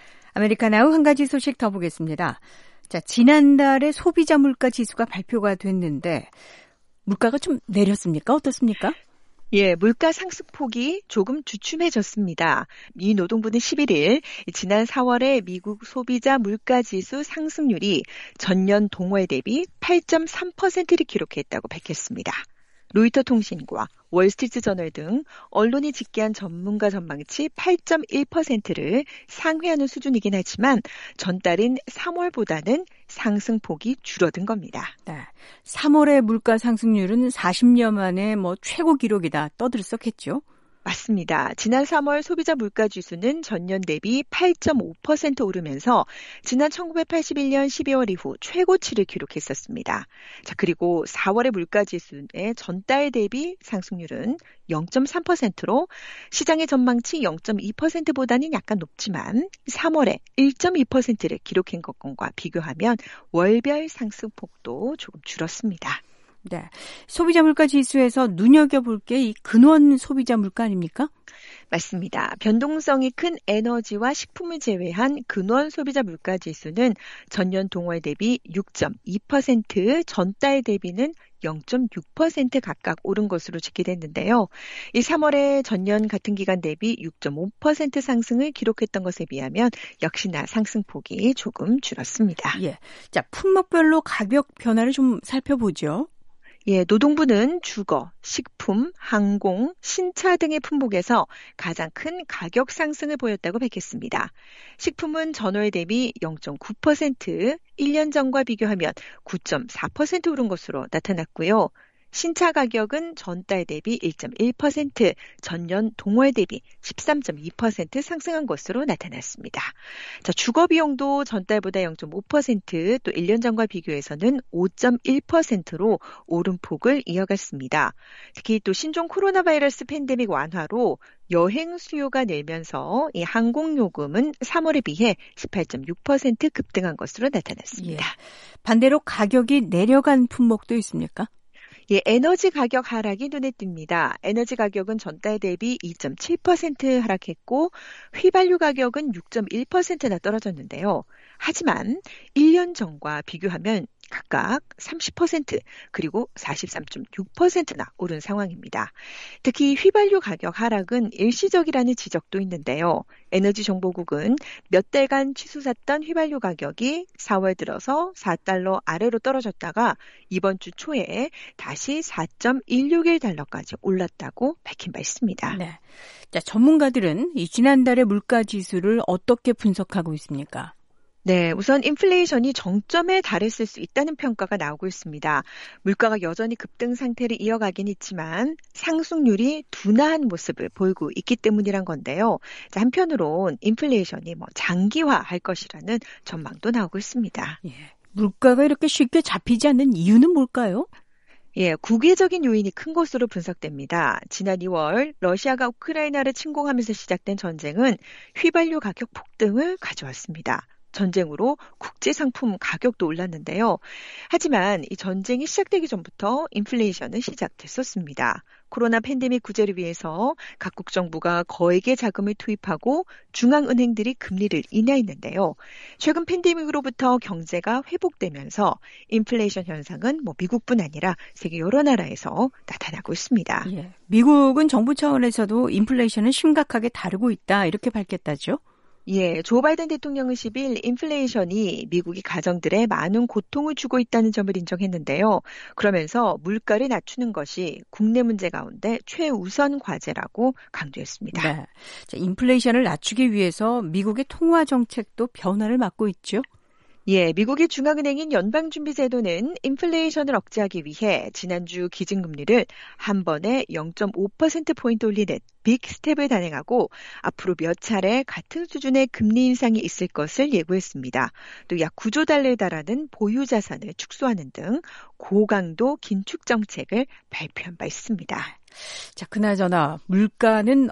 아메리카나우 한 가지 소식 더 보겠습니다. 자, 지난달에 소비자 물가 지수가 발표가 됐는데 물가가 좀 내렸습니까? 어떻습니까? 예, 물가 상승폭이 조금 주춤해졌습니다. 미 노동부는 11일 지난 4월에 미국 소비자 물가 지수 상승률이 전년 동월 대비 8.3%를 기록했다고 밝혔습니다. 로이터 통신과 월스트리트 저널 등 언론이 집계한 전문가 전망치 8.1%를 상회하는 수준이긴 하지만 전달인 3월보다는 상승폭이 줄어든 겁니다. 네, 3월의 물가 상승률은 40년 만에 최고 기록이다 떠들썩했죠. 맞습니다. 지난 3월 소비자 물가 지수는 전년 대비 8.5% 오르면서 지난 1981년 12월 이후 최고치를 기록했었습니다. 자, 그리고 4월의 물가 지수의 전달 대비 상승률은 0.3%로 시장의 전망치 0.2%보다는 약간 높지만 3월에 1.2%를 기록한 것과 비교하면 월별 상승폭도 조금 줄었습니다. 네, 소비자 물가 지수에서 눈여겨볼 게 이 근원 소비자 물가 아닙니까? 맞습니다. 변동성이 큰 에너지와 식품을 제외한 근원 소비자 물가 지수는 전년 동월 대비 6.2%, 전달 대비는 0.6% 각각 오른 것으로 집계됐는데요. 이 3월에 전년 같은 기간 대비 6.5% 상승을 기록했던 것에 비하면 역시나 상승폭이 조금 줄었습니다. 예, 자, 품목별로 가격 변화를 좀 살펴보죠. 예, 노동부는 주거, 식품, 항공, 신차 등의 품목에서 가장 큰 가격 상승을 보였다고 밝혔습니다. 식품은 전월 대비 0.9%, 1년 전과 비교하면 9.4% 오른 것으로 나타났고요. 신차 가격은 전달 대비 1.1%, 전년 동월 대비 13.2% 상승한 것으로 나타났습니다. 자, 주거 비용도 전달보다 0.5%, 또 1년 전과 비교해서는 5.1%로 오름폭을 이어갔습니다. 특히 또 신종 코로나 바이러스 팬데믹 완화로 여행 수요가 늘면서 이 항공요금은 3월에 비해 18.6% 급등한 것으로 나타났습니다. 예. 반대로 가격이 내려간 품목도 있습니까? 예, 에너지 가격 하락이 눈에 띕니다. 에너지 가격은 전달 대비 2.7% 하락했고 휘발유 가격은 6.1%나 떨어졌는데요. 하지만 1년 전과 비교하면 각각 30% 그리고 43.6%나 오른 상황입니다. 특히 휘발유 가격 하락은 일시적이라는 지적도 있는데요. 에너지정보국은 몇 달간 치솟았던 휘발유 가격이 4월 들어서 $4 아래로 떨어졌다가 이번 주 초에 다시 4.161달러까지 올랐다고 밝힌 바 있습니다. 네. 자, 전문가들은 이 지난달의 물가 지수를 어떻게 분석하고 있습니까? 네, 우선 인플레이션이 정점에 달했을 수 있다는 평가가 나오고 있습니다. 물가가 여전히 급등 상태를 이어가긴 있지만 상승률이 둔화한 모습을 보이고 있기 때문이란 건데요. 한편으론 인플레이션이 장기화할 것이라는 전망도 나오고 있습니다. 예, 물가가 이렇게 쉽게 잡히지 않는 이유는 뭘까요? 예, 국외적인 요인이 큰 것으로 분석됩니다. 지난 2월 러시아가 우크라이나를 침공하면서 시작된 전쟁은 휘발유 가격 폭등을 가져왔습니다. 전쟁으로 국제 상품 가격도 올랐는데요. 하지만 이 전쟁이 시작되기 전부터 인플레이션은 시작됐었습니다. 코로나 팬데믹 구제를 위해서 각국 정부가 거액의 자금을 투입하고 중앙은행들이 금리를 인하했는데요. 최근 팬데믹으로부터 경제가 회복되면서 인플레이션 현상은 미국뿐 아니라 세계 여러 나라에서 나타나고 있습니다. 예, 미국은 정부 차원에서도 인플레이션을 심각하게 다루고 있다 이렇게 밝혔다죠. 예, 조 바이든 대통령은 10일 인플레이션이 미국의 가정들에 많은 고통을 주고 있다는 점을 인정했는데요. 그러면서 물가를 낮추는 것이 국내 문제 가운데 최우선 과제라고 강조했습니다. 네. 자, 인플레이션을 낮추기 위해서 미국의 통화 정책도 변화를 맞고 있죠. 예, 미국의 중앙은행인 연방준비제도는 인플레이션을 억제하기 위해 지난주 기준금리를 한 번에 0.5%포인트 올리는 빅 스텝을 단행하고 앞으로 몇 차례 같은 수준의 금리 인상이 있을 것을 예고했습니다. 또 약 9조 달러에 달하는 보유 자산을 축소하는 등 고강도 긴축 정책을 발표한 바 있습니다. 자, 그나저나 물가는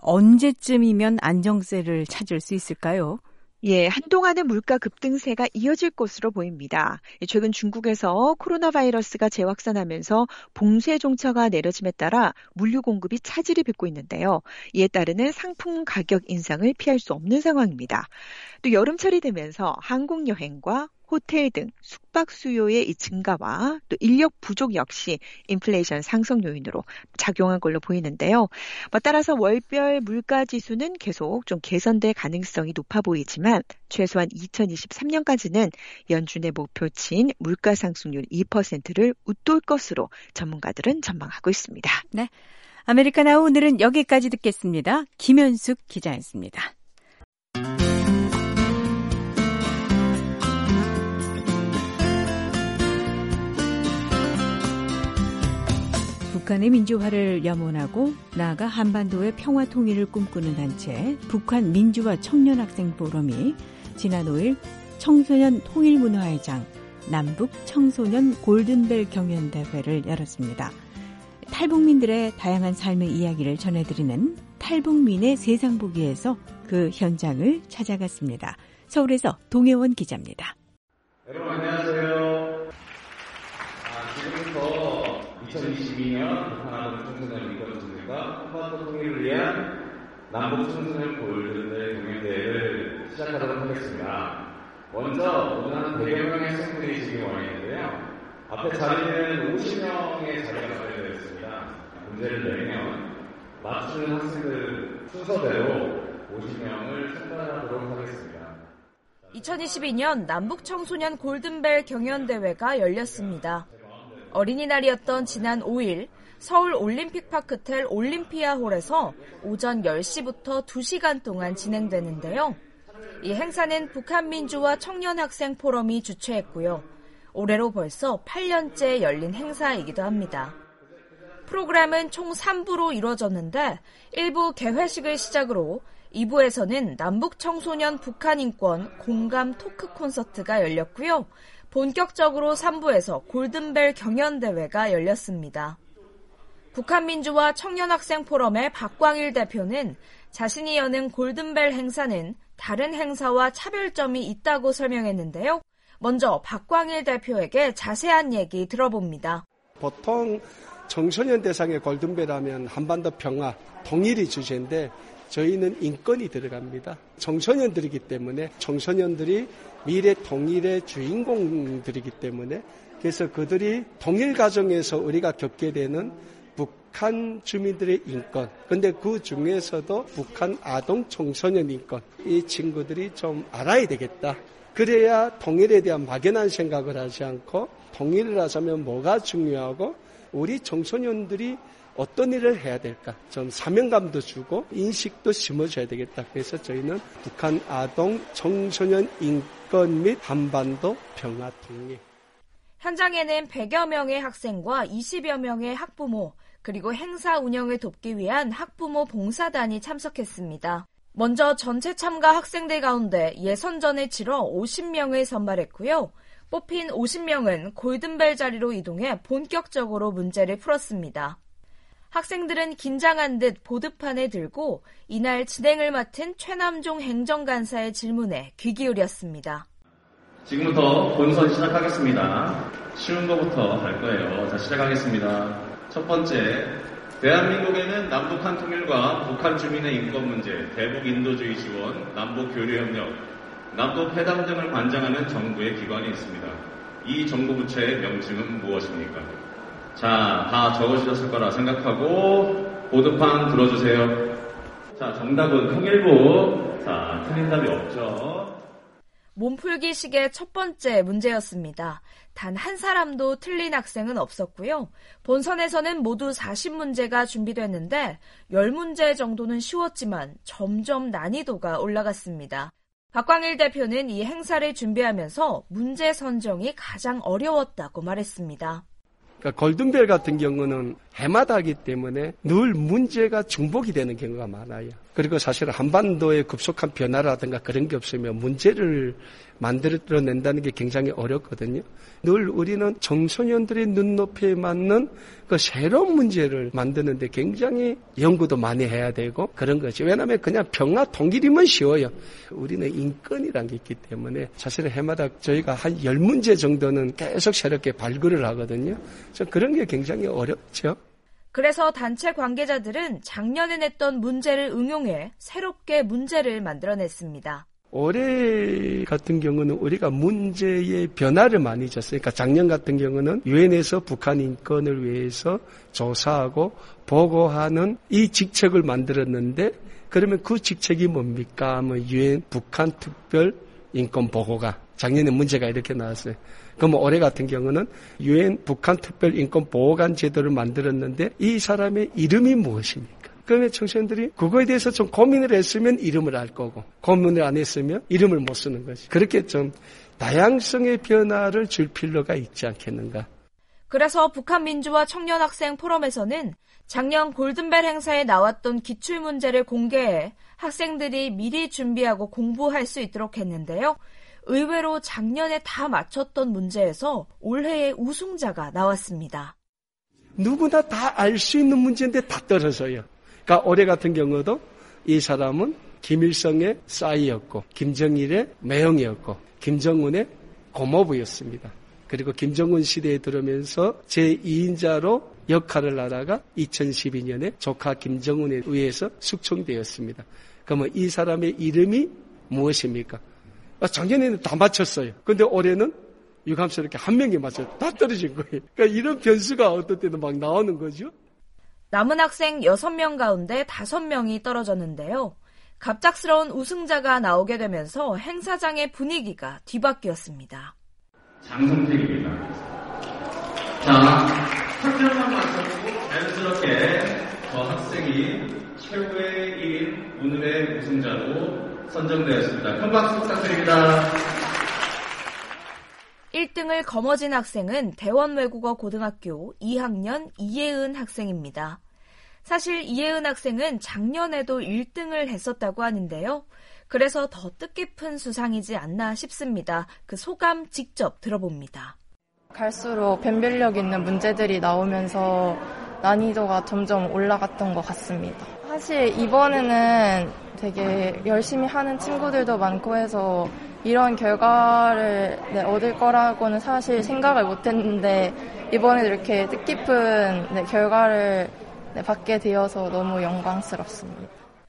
언제쯤이면 안정세를 찾을 수 있을까요? 예, 한동안은 물가 급등세가 이어질 것으로 보입니다. 최근 중국에서 코로나 바이러스가 재확산하면서 봉쇄 종처가 내려짐에 따라 물류 공급이 차질을 빚고 있는데요. 이에 따르는 상품 가격 인상을 피할 수 없는 상황입니다. 또 여름철이 되면서 항공여행과 호텔 등 숙박 수요의 이 증가와 또 인력 부족 역시 인플레이션 상승 요인으로 작용한 걸로 보이는데요. 따라서 월별 물가 지수는 계속 좀 개선될 가능성이 높아 보이지만 최소한 2023년까지는 연준의 목표치인 물가 상승률 2%를 웃돌 것으로 전문가들은 전망하고 있습니다. 네, 아메리카노 오늘은 여기까지 듣겠습니다. 김현숙 기자였습니다. 북한의 민주화를 염원하고 나아가 한반도의 평화 통일을 꿈꾸는 단체 북한 민주화 청년학생 포럼이 지난 5일 청소년 통일문화회장 남북 청소년 골든벨 경연대회를 열었습니다. 탈북민들의 다양한 삶의 이야기를 전해드리는 탈북민의 세상 보기에서 그 현장을 찾아갔습니다. 서울에서 동해원 기자입니다. 여러분 안녕하세요. 지금부터 2022년 북한하고 청소년 민권주민과 한반도 통일을 위한 남북 청소년 골든벨 경연대회를 시작하도록 하겠습니다. 먼저 오늘 한 100여 명의 학생들이 지금 와 있는데요. 앞에 자리는 50명의 자리가 마련되어 있습니다. 문제를 내면 맞추는 학생들 순서대로 50명을 선발하도록 하겠습니다. 2022년 남북 청소년 골든벨 경연대회가 열렸습니다. 어린이날이었던 지난 5일 서울 올림픽파크텔 올림피아홀에서 오전 10시부터 2시간 동안 진행되는데요. 이 행사는 북한민주화 청년학생 포럼이 주최했고요. 올해로 벌써 8년째 열린 행사이기도 합니다. 프로그램은 총 3부로 이루어졌는데 1부 개회식을 시작으로 2부에서는 남북 청소년 북한 인권 공감 토크 콘서트가 열렸고요. 본격적으로 3부에서 골든벨 경연대회가 열렸습니다. 북한민주화 청년학생 포럼의 박광일 대표는 자신이 여는 골든벨 행사는 다른 행사와 차별점이 있다고 설명했는데요. 먼저 박광일 대표에게 자세한 얘기 들어봅니다. 보통 청소년 대상의 골든벨하면 한반도 평화, 통일이 주제인데 저희는 인권이 들어갑니다. 청소년들이기 때문에 청소년들이 미래 통일의 주인공들이기 때문에 그래서 그들이 통일 과정에서 우리가 겪게 되는 북한 주민들의 인권, 근데 그 중에서도 북한 아동 청소년 인권, 이 친구들이 좀 알아야 되겠다. 그래야 통일에 대한 막연한 생각을 하지 않고 통일을 하자면 뭐가 중요하고 우리 청소년들이 어떤 일을 해야 될까? 좀 사명감도 주고 인식도 심어줘야 되겠다. 그래서 저희는 북한 아동 청소년 인권 및 한반도 평화 통일. 현장에는 100여 명의 학생과 20여 명의 학부모, 그리고 행사 운영을 돕기 위한 학부모 봉사단이 참석했습니다. 먼저 전체 참가 학생들 가운데 예선전을 치러 50명을 선발했고요. 뽑힌 50명은 골든벨 자리로 이동해 본격적으로 문제를 풀었습니다. 학생들은 긴장한 듯 보드판을 들고 이날 진행을 맡은 최남종 행정간사의 질문에 귀 기울였습니다. 지금부터 본선 시작하겠습니다. 쉬운 거부터 할 거예요. 자, 시작하겠습니다. 첫 번째, 대한민국에는 남북한 통일과 북한 주민의 인권 문제, 대북 인도주의 지원, 남북 교류 협력, 남북 회담 등을 관장하는 정부의 기관이 있습니다. 이 정부 부처의 명칭은 무엇입니까? 자, 다 적어주셨을 거라 생각하고 보드판 들어주세요. 자, 정답은 통일부. 자, 틀린 답이 없죠. 몸풀기식의 첫 번째 문제였습니다. 단 한 사람도 틀린 학생은 없었고요. 본선에서는 모두 40문제가 준비됐는데 10문제 정도는 쉬웠지만 점점 난이도가 올라갔습니다. 박광일 대표는 이 행사를 준비하면서 문제 선정이 가장 어려웠다고 말했습니다. 그러니까 골든벨 같은 경우는 해마다 하기 때문에 늘 문제가 중복이 되는 경우가 많아요. 그리고 사실 한반도의 급속한 변화라든가 그런 게 없으면 문제를 만들어낸다는 게 굉장히 어렵거든요. 늘 우리는 청소년들의 눈높이에 맞는 그 새로운 문제를 만드는데 굉장히 연구도 많이 해야 되고 그런 거지. 왜냐하면 그냥 평화 통일이면 쉬워요. 우리는 인권이라는 게 있기 때문에 사실은 해마다 저희가 한 10문제 정도는 계속 새롭게 발굴을 하거든요. 그래서 그런 게 굉장히 어렵죠. 그래서 단체 관계자들은 작년에 냈던 문제를 응용해 새롭게 문제를 만들어냈습니다. 올해 같은 경우는 우리가 문제의 변화를 많이 줬어요. 그러니까 작년 같은 경우는 유엔에서 북한 인권을 위해서 조사하고 보고하는 이 직책을 만들었는데 그러면 그 직책이 뭡니까? 유엔 북한 특별 인권 보고가 작년에 문제가 이렇게 나왔어요. 그럼 올해 같은 경우는 유엔 북한 특별 인권 보호관 제도를 만들었는데 이 사람의 이름이 무엇입니까? 그러면 청소년들이 그거에 대해서 좀 고민을 했으면 이름을 알 거고 고민을 안 했으면 이름을 못 쓰는 거지. 그렇게 좀 다양성의 변화를 줄 필요가 있지 않겠는가. 그래서 북한민주화 청년학생 포럼에서는 작년 골든벨 행사에 나왔던 기출문제를 공개해 학생들이 미리 준비하고 공부할 수 있도록 했는데요. 의외로 작년에 다 맞췄던 문제에서 올해의 우승자가 나왔습니다. 누구나 다 알 수 있는 문제인데 다 떨어져요. 그러니까 올해 같은 경우도 이 사람은 김일성의 싸이였고 김정일의 매형이었고 김정은의 고모부였습니다. 그리고 김정은 시대에 들어오면서 제2인자로 역할을 하다가 2012년에 조카 김정은에 의해서 숙청되었습니다. 그러면 이 사람의 이름이 무엇입니까? 작년에는 다 맞췄어요. 근데 올해는 유감스럽게 한 명이 맞춰요. 다 떨어진 거예요. 그러니까 이런 변수가 어떨 때는 막 나오는 거죠. 남은 학생 6명 가운데 5명이 떨어졌는데요. 갑작스러운 우승자가 나오게 되면서 행사장의 분위기가 뒤바뀌었습니다. 장성택입니다. 자, 학생만 맞춰보고 자연스럽게 저 학생이 최고의 1인 오늘의 우승자로 선정되었습니다. 큰 박수 부탁드립니다. 1등을 거머쥔 학생은 대원외국어 고등학교 2학년 이예은 학생입니다. 사실 이예은 학생은 작년에도 1등을 했었다고 하는데요. 그래서 더 뜻깊은 수상이지 않나 싶습니다. 그 소감 직접 들어봅니다. 갈수록 변별력 있는 문제들이 나오면서 난이도가 점점 올라갔던 것 같습니다. 사실 이번에는 되게 열심히 하는 친구들도 많고 해서 이런 결과를 얻을 거라고는 사실 생각을 못했는데 이번에도 이렇게 뜻깊은 결과를 받게 되어서 너무 영광스럽습니다.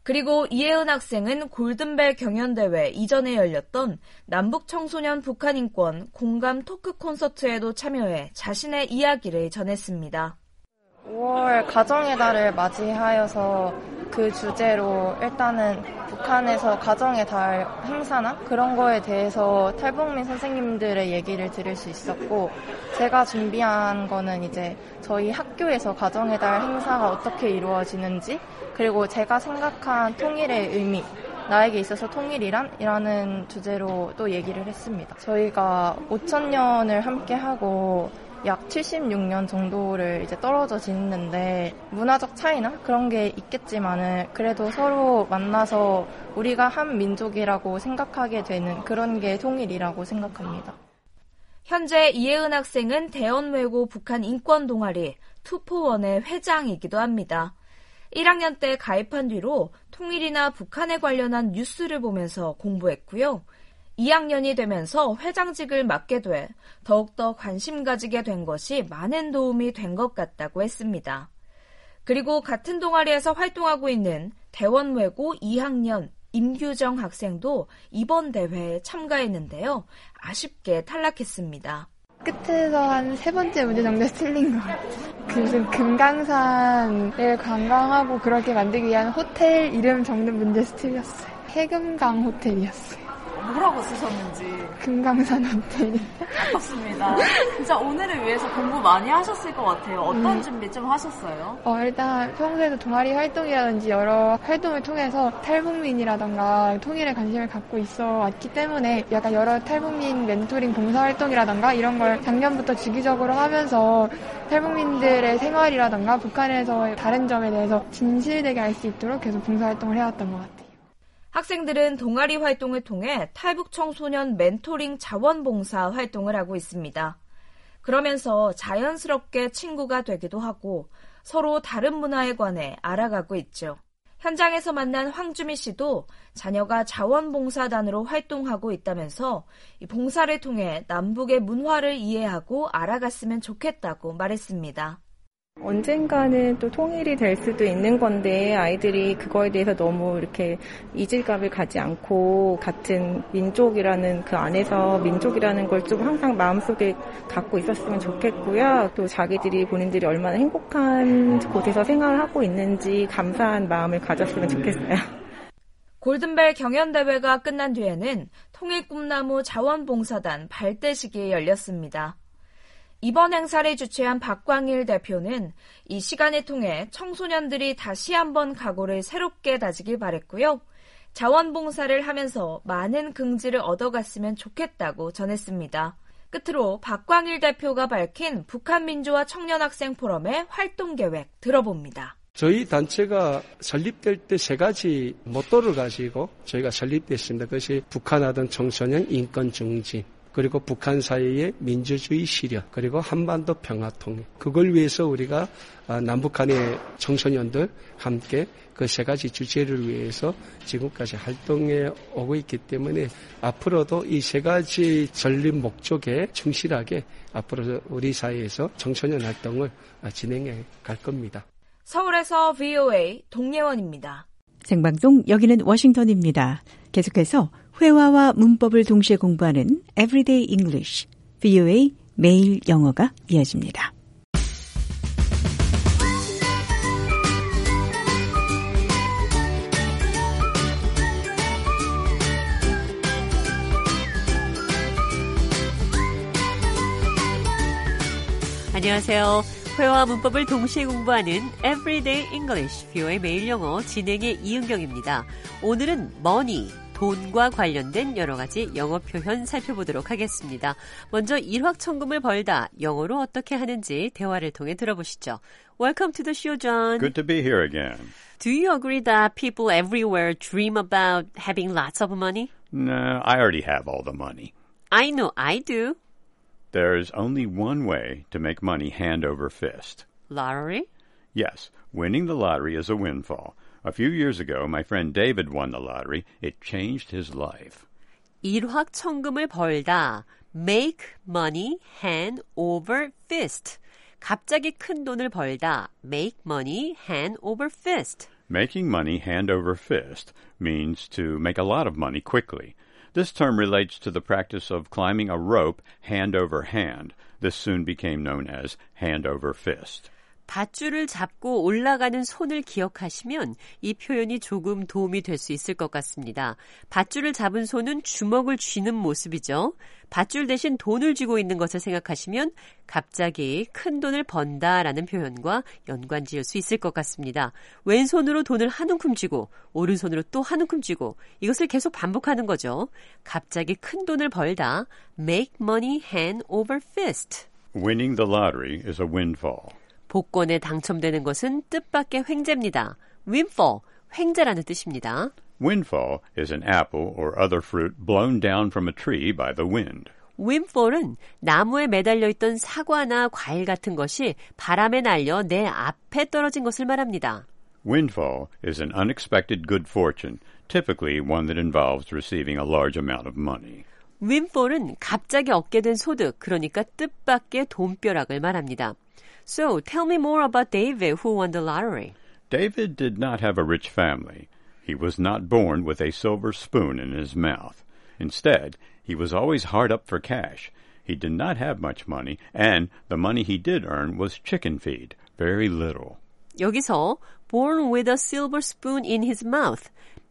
그리고 이혜은 학생은 골든벨 경연대회 이전에 열렸던 남북청소년 북한인권 공감 토크 콘서트에도 참여해 자신의 이야기를 전했습니다. 5월 가정의 달을 맞이하여서 그 주제로 일단은 북한에서 가정의 달 행사나 그런 거에 대해서 탈북민 선생님들의 얘기를 들을 수 있었고, 제가 준비한 거는 이제 저희 학교에서 가정의 달 행사가 어떻게 이루어지는지, 그리고 제가 생각한 통일의 의미, 나에게 있어서 통일이란? 이라는 주제로 또 얘기를 했습니다. 저희가 5,000년을 함께 하고 약 76년 정도를 이제 떨어져 지냈는데 문화적 차이나 그런 게 있겠지만은 그래도 서로 만나서 우리가 한 민족이라고 생각하게 되는 그런 게 통일이라고 생각합니다. 현재 이혜은 학생은 대원외고 북한 인권 동아리 투포원의 회장이기도 합니다. 1학년 때 가입한 뒤로 통일이나 북한에 관련한 뉴스를 보면서 공부했고요. 2학년이 되면서 회장직을 맡게 돼 더욱더 관심 가지게 된 것이 많은 도움이 된 것 같다고 했습니다. 그리고 같은 동아리에서 활동하고 있는 대원외고 2학년 임규정 학생도 이번 대회에 참가했는데요. 아쉽게 탈락했습니다. 끝에서 한 3번째 문제 정도 틀린 것 같아요. 무슨 금강산을 관광하고 그렇게 만들기 위한 호텔 이름 적는 문제에서 틀렸어요. 해금강 호텔이었어요. 뭐라고 쓰셨는지. 금강산 호텔이. 아깝습니다. 진짜 오늘을 위해서 공부 많이 하셨을 것 같아요. 어떤 준비 좀 하셨어요? 일단 평소에도 동아리 활동이라든지 여러 활동을 통해서 탈북민이라던가 통일에 관심을 갖고 있어 왔기 때문에 약간 여러 탈북민 멘토링 봉사활동이라던가 이런 걸 작년부터 주기적으로 하면서 탈북민들의 생활이라던가 북한에서의 다른 점에 대해서 진실되게 알 수 있도록 계속 봉사활동을 해왔던 것 같아요. 학생들은 동아리 활동을 통해 탈북 청소년 멘토링 자원봉사 활동을 하고 있습니다. 그러면서 자연스럽게 친구가 되기도 하고 서로 다른 문화에 관해 알아가고 있죠. 현장에서 만난 황주미 씨도 자녀가 자원봉사단으로 활동하고 있다면서 이 봉사를 통해 남북의 문화를 이해하고 알아갔으면 좋겠다고 말했습니다. 언젠가는 또 통일이 될 수도 있는 건데 아이들이 그거에 대해서 너무 이렇게 이질감을 가지 않고 같은 민족이라는 그 안에서 민족이라는 걸 좀 항상 마음속에 갖고 있었으면 좋겠고요. 또 자기들이 본인들이 얼마나 행복한 곳에서 생활을 하고 있는지 감사한 마음을 가졌으면 좋겠어요. 골든벨 경연대회가 끝난 뒤에는 통일꿈나무 자원봉사단 발대식이 열렸습니다. 이번 행사를 주최한 박광일 대표는 이 시간을 통해 청소년들이 다시 한번 각오를 새롭게 다지길 바랬고요. 자원봉사를 하면서 많은 긍지를 얻어갔으면 좋겠다고 전했습니다. 끝으로 박광일 대표가 밝힌 북한민주화 청년학생 포럼의 활동계획 들어봅니다. 저희 단체가 설립될 때 3가지 모토를 가지고 저희가 설립됐습니다. 그것이 북한하던 청소년 인권 증진, 그리고 북한 사회의 민주주의 실현, 그리고 한반도 평화통일. 그걸 위해서 우리가 남북한의 청소년들 함께 그 3가지 주제를 위해서 지금까지 활동해 오고 있기 때문에 앞으로도 이 3가지 전립 목적에 충실하게 앞으로 우리 사회에서 청소년 활동을 진행해 갈 겁니다. 서울에서 VOA 동예원입니다. 생방송 여기는 워싱턴입니다. 계속해서 회화와 문법을 동시에 공부하는 Everyday English, VOA 매일 영어가 이어집니다. 안녕하세요. 회화와 문법을 동시에 공부하는 Everyday English, VOA 매일 영어 진행의 이은경입니다. 오늘은 money, 돈과 관련된 여러 가지 영어 표현 살펴보도록 하겠습니다. 먼저 일확천금을 벌다, 영어로 어떻게 하는지 대화를 통해 들어보시죠. Welcome to the show, John. Good to be here again. Do you agree that people everywhere dream about having lots of money? No, I already have all the money. I know I do. There's only one way to make money hand over fist. Lottery? Yes, winning the lottery is a windfall. A few years ago, my friend David won the lottery. It changed his life. 일확천금을 벌다. Make money hand over fist. 갑자기 큰 돈을 벌다. Make money hand over fist. Making money hand over fist means to make a lot of money quickly. This term relates to the practice of climbing a rope hand over hand. This soon became known as hand over fist. 밧줄을 잡고 올라가는 손을 기억하시면 이 표현이 조금 도움이 될 수 있을 것 같습니다. 밧줄을 잡은 손은 주먹을 쥐는 모습이죠. 밧줄 대신 돈을 쥐고 있는 것을 생각하시면 갑자기 큰 돈을 번다라는 표현과 연관 지을 수 있을 것 같습니다. 왼손으로 돈을 한 움큼 쥐고 오른손으로 또 한 움큼 쥐고 이것을 계속 반복하는 거죠. 갑자기 큰 돈을 벌다. Make money hand over fist. Winning the lottery is a windfall. 복권에 당첨되는 것은 뜻밖의 횡재입니다. windfall, 횡재라는 뜻입니다. Windfall is an apple or other fruit blown down from a tree by the wind. windfall은 나무에 매달려 있던 사과나 과일 같은 것이 바람에 날려 내 앞에 떨어진 것을 말합니다. Windfall is an unexpected good fortune, typically one that involves receiving a large amount of money. windfall은 갑자기 얻게 된 소득, 그러니까 뜻밖의 돈벼락을 말합니다. So, tell me more about David who won the lottery. David did not have a rich family. He was not born with a silver spoon in his mouth. Instead, he was always hard up for cash. He did not have much money, and the money he did earn was chicken feed, very little. 여기서 born with a silver spoon in his mouth.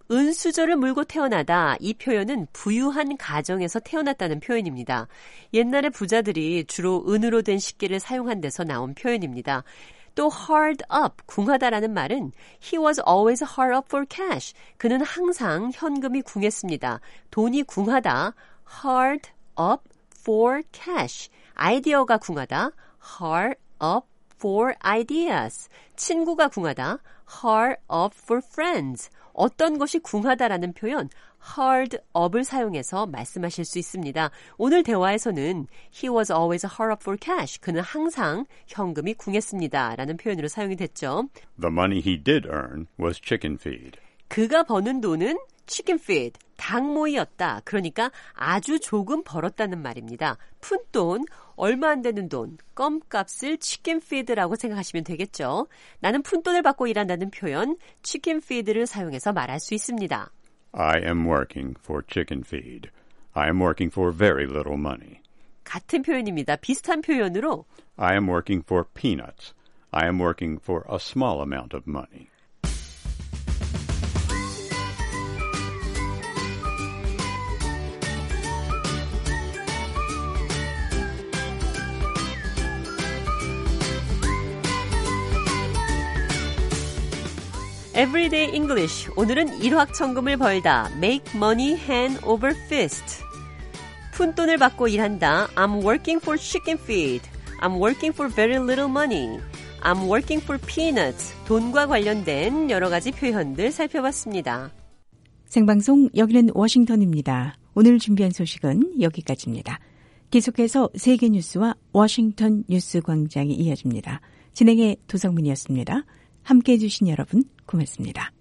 은수저를 물고 태어나다. 이 표현은 부유한 가정에서 태어났다는 표현입니다. 옛날에 부자들이 주로 은으로 된 식기를 사용한 데서 나온 표현입니다. 또 hard up, 궁하다라는 말은 he was always hard up for cash. 그는 항상 현금이 궁했습니다. 돈이 궁하다. hard up for cash. 아이디어가 궁하다. hard up for ideas. 친구가 궁하다. hard up for friends. 어떤 것이 궁하다라는 표현 hard up을 사용해서 말씀하실 수 있습니다. 오늘 대화에서는 he was always hard up for cash. 그는 항상 현금이 궁했습니다. 라는 표현으로 사용이 됐죠. The money he did earn was chicken feed. 그가 버는 돈은 chicken feed, 닭모이였다. 그러니까 아주 조금 벌었다는 말입니다. 푼돈, 얼마 안 되는 돈, 껌값을 chicken feed라고 생각하시면 되겠죠. 나는 푼돈을 받고 일한다는 표현, chicken feed를 사용해서 말할 수 있습니다. I am working for chicken feed. I am working for very little money. 같은 표현입니다. 비슷한 표현으로 I am working for peanuts. I am working for a small amount of money. Everyday English. 오늘은 일확천금을 벌다. Make money hand over fist. 푼돈을 받고 일한다. I'm working for chicken feed. I'm working for very little money. I'm working for peanuts. 돈과 관련된 여러 가지 표현들 살펴봤습니다. 생방송 여기는 워싱턴입니다. 오늘 준비한 소식은 여기까지입니다. 계속해서 세계 뉴스와 워싱턴 뉴스 광장이 이어집니다. 진행의 도성문이었습니다. 함께해 주신 여러분 고맙습니다.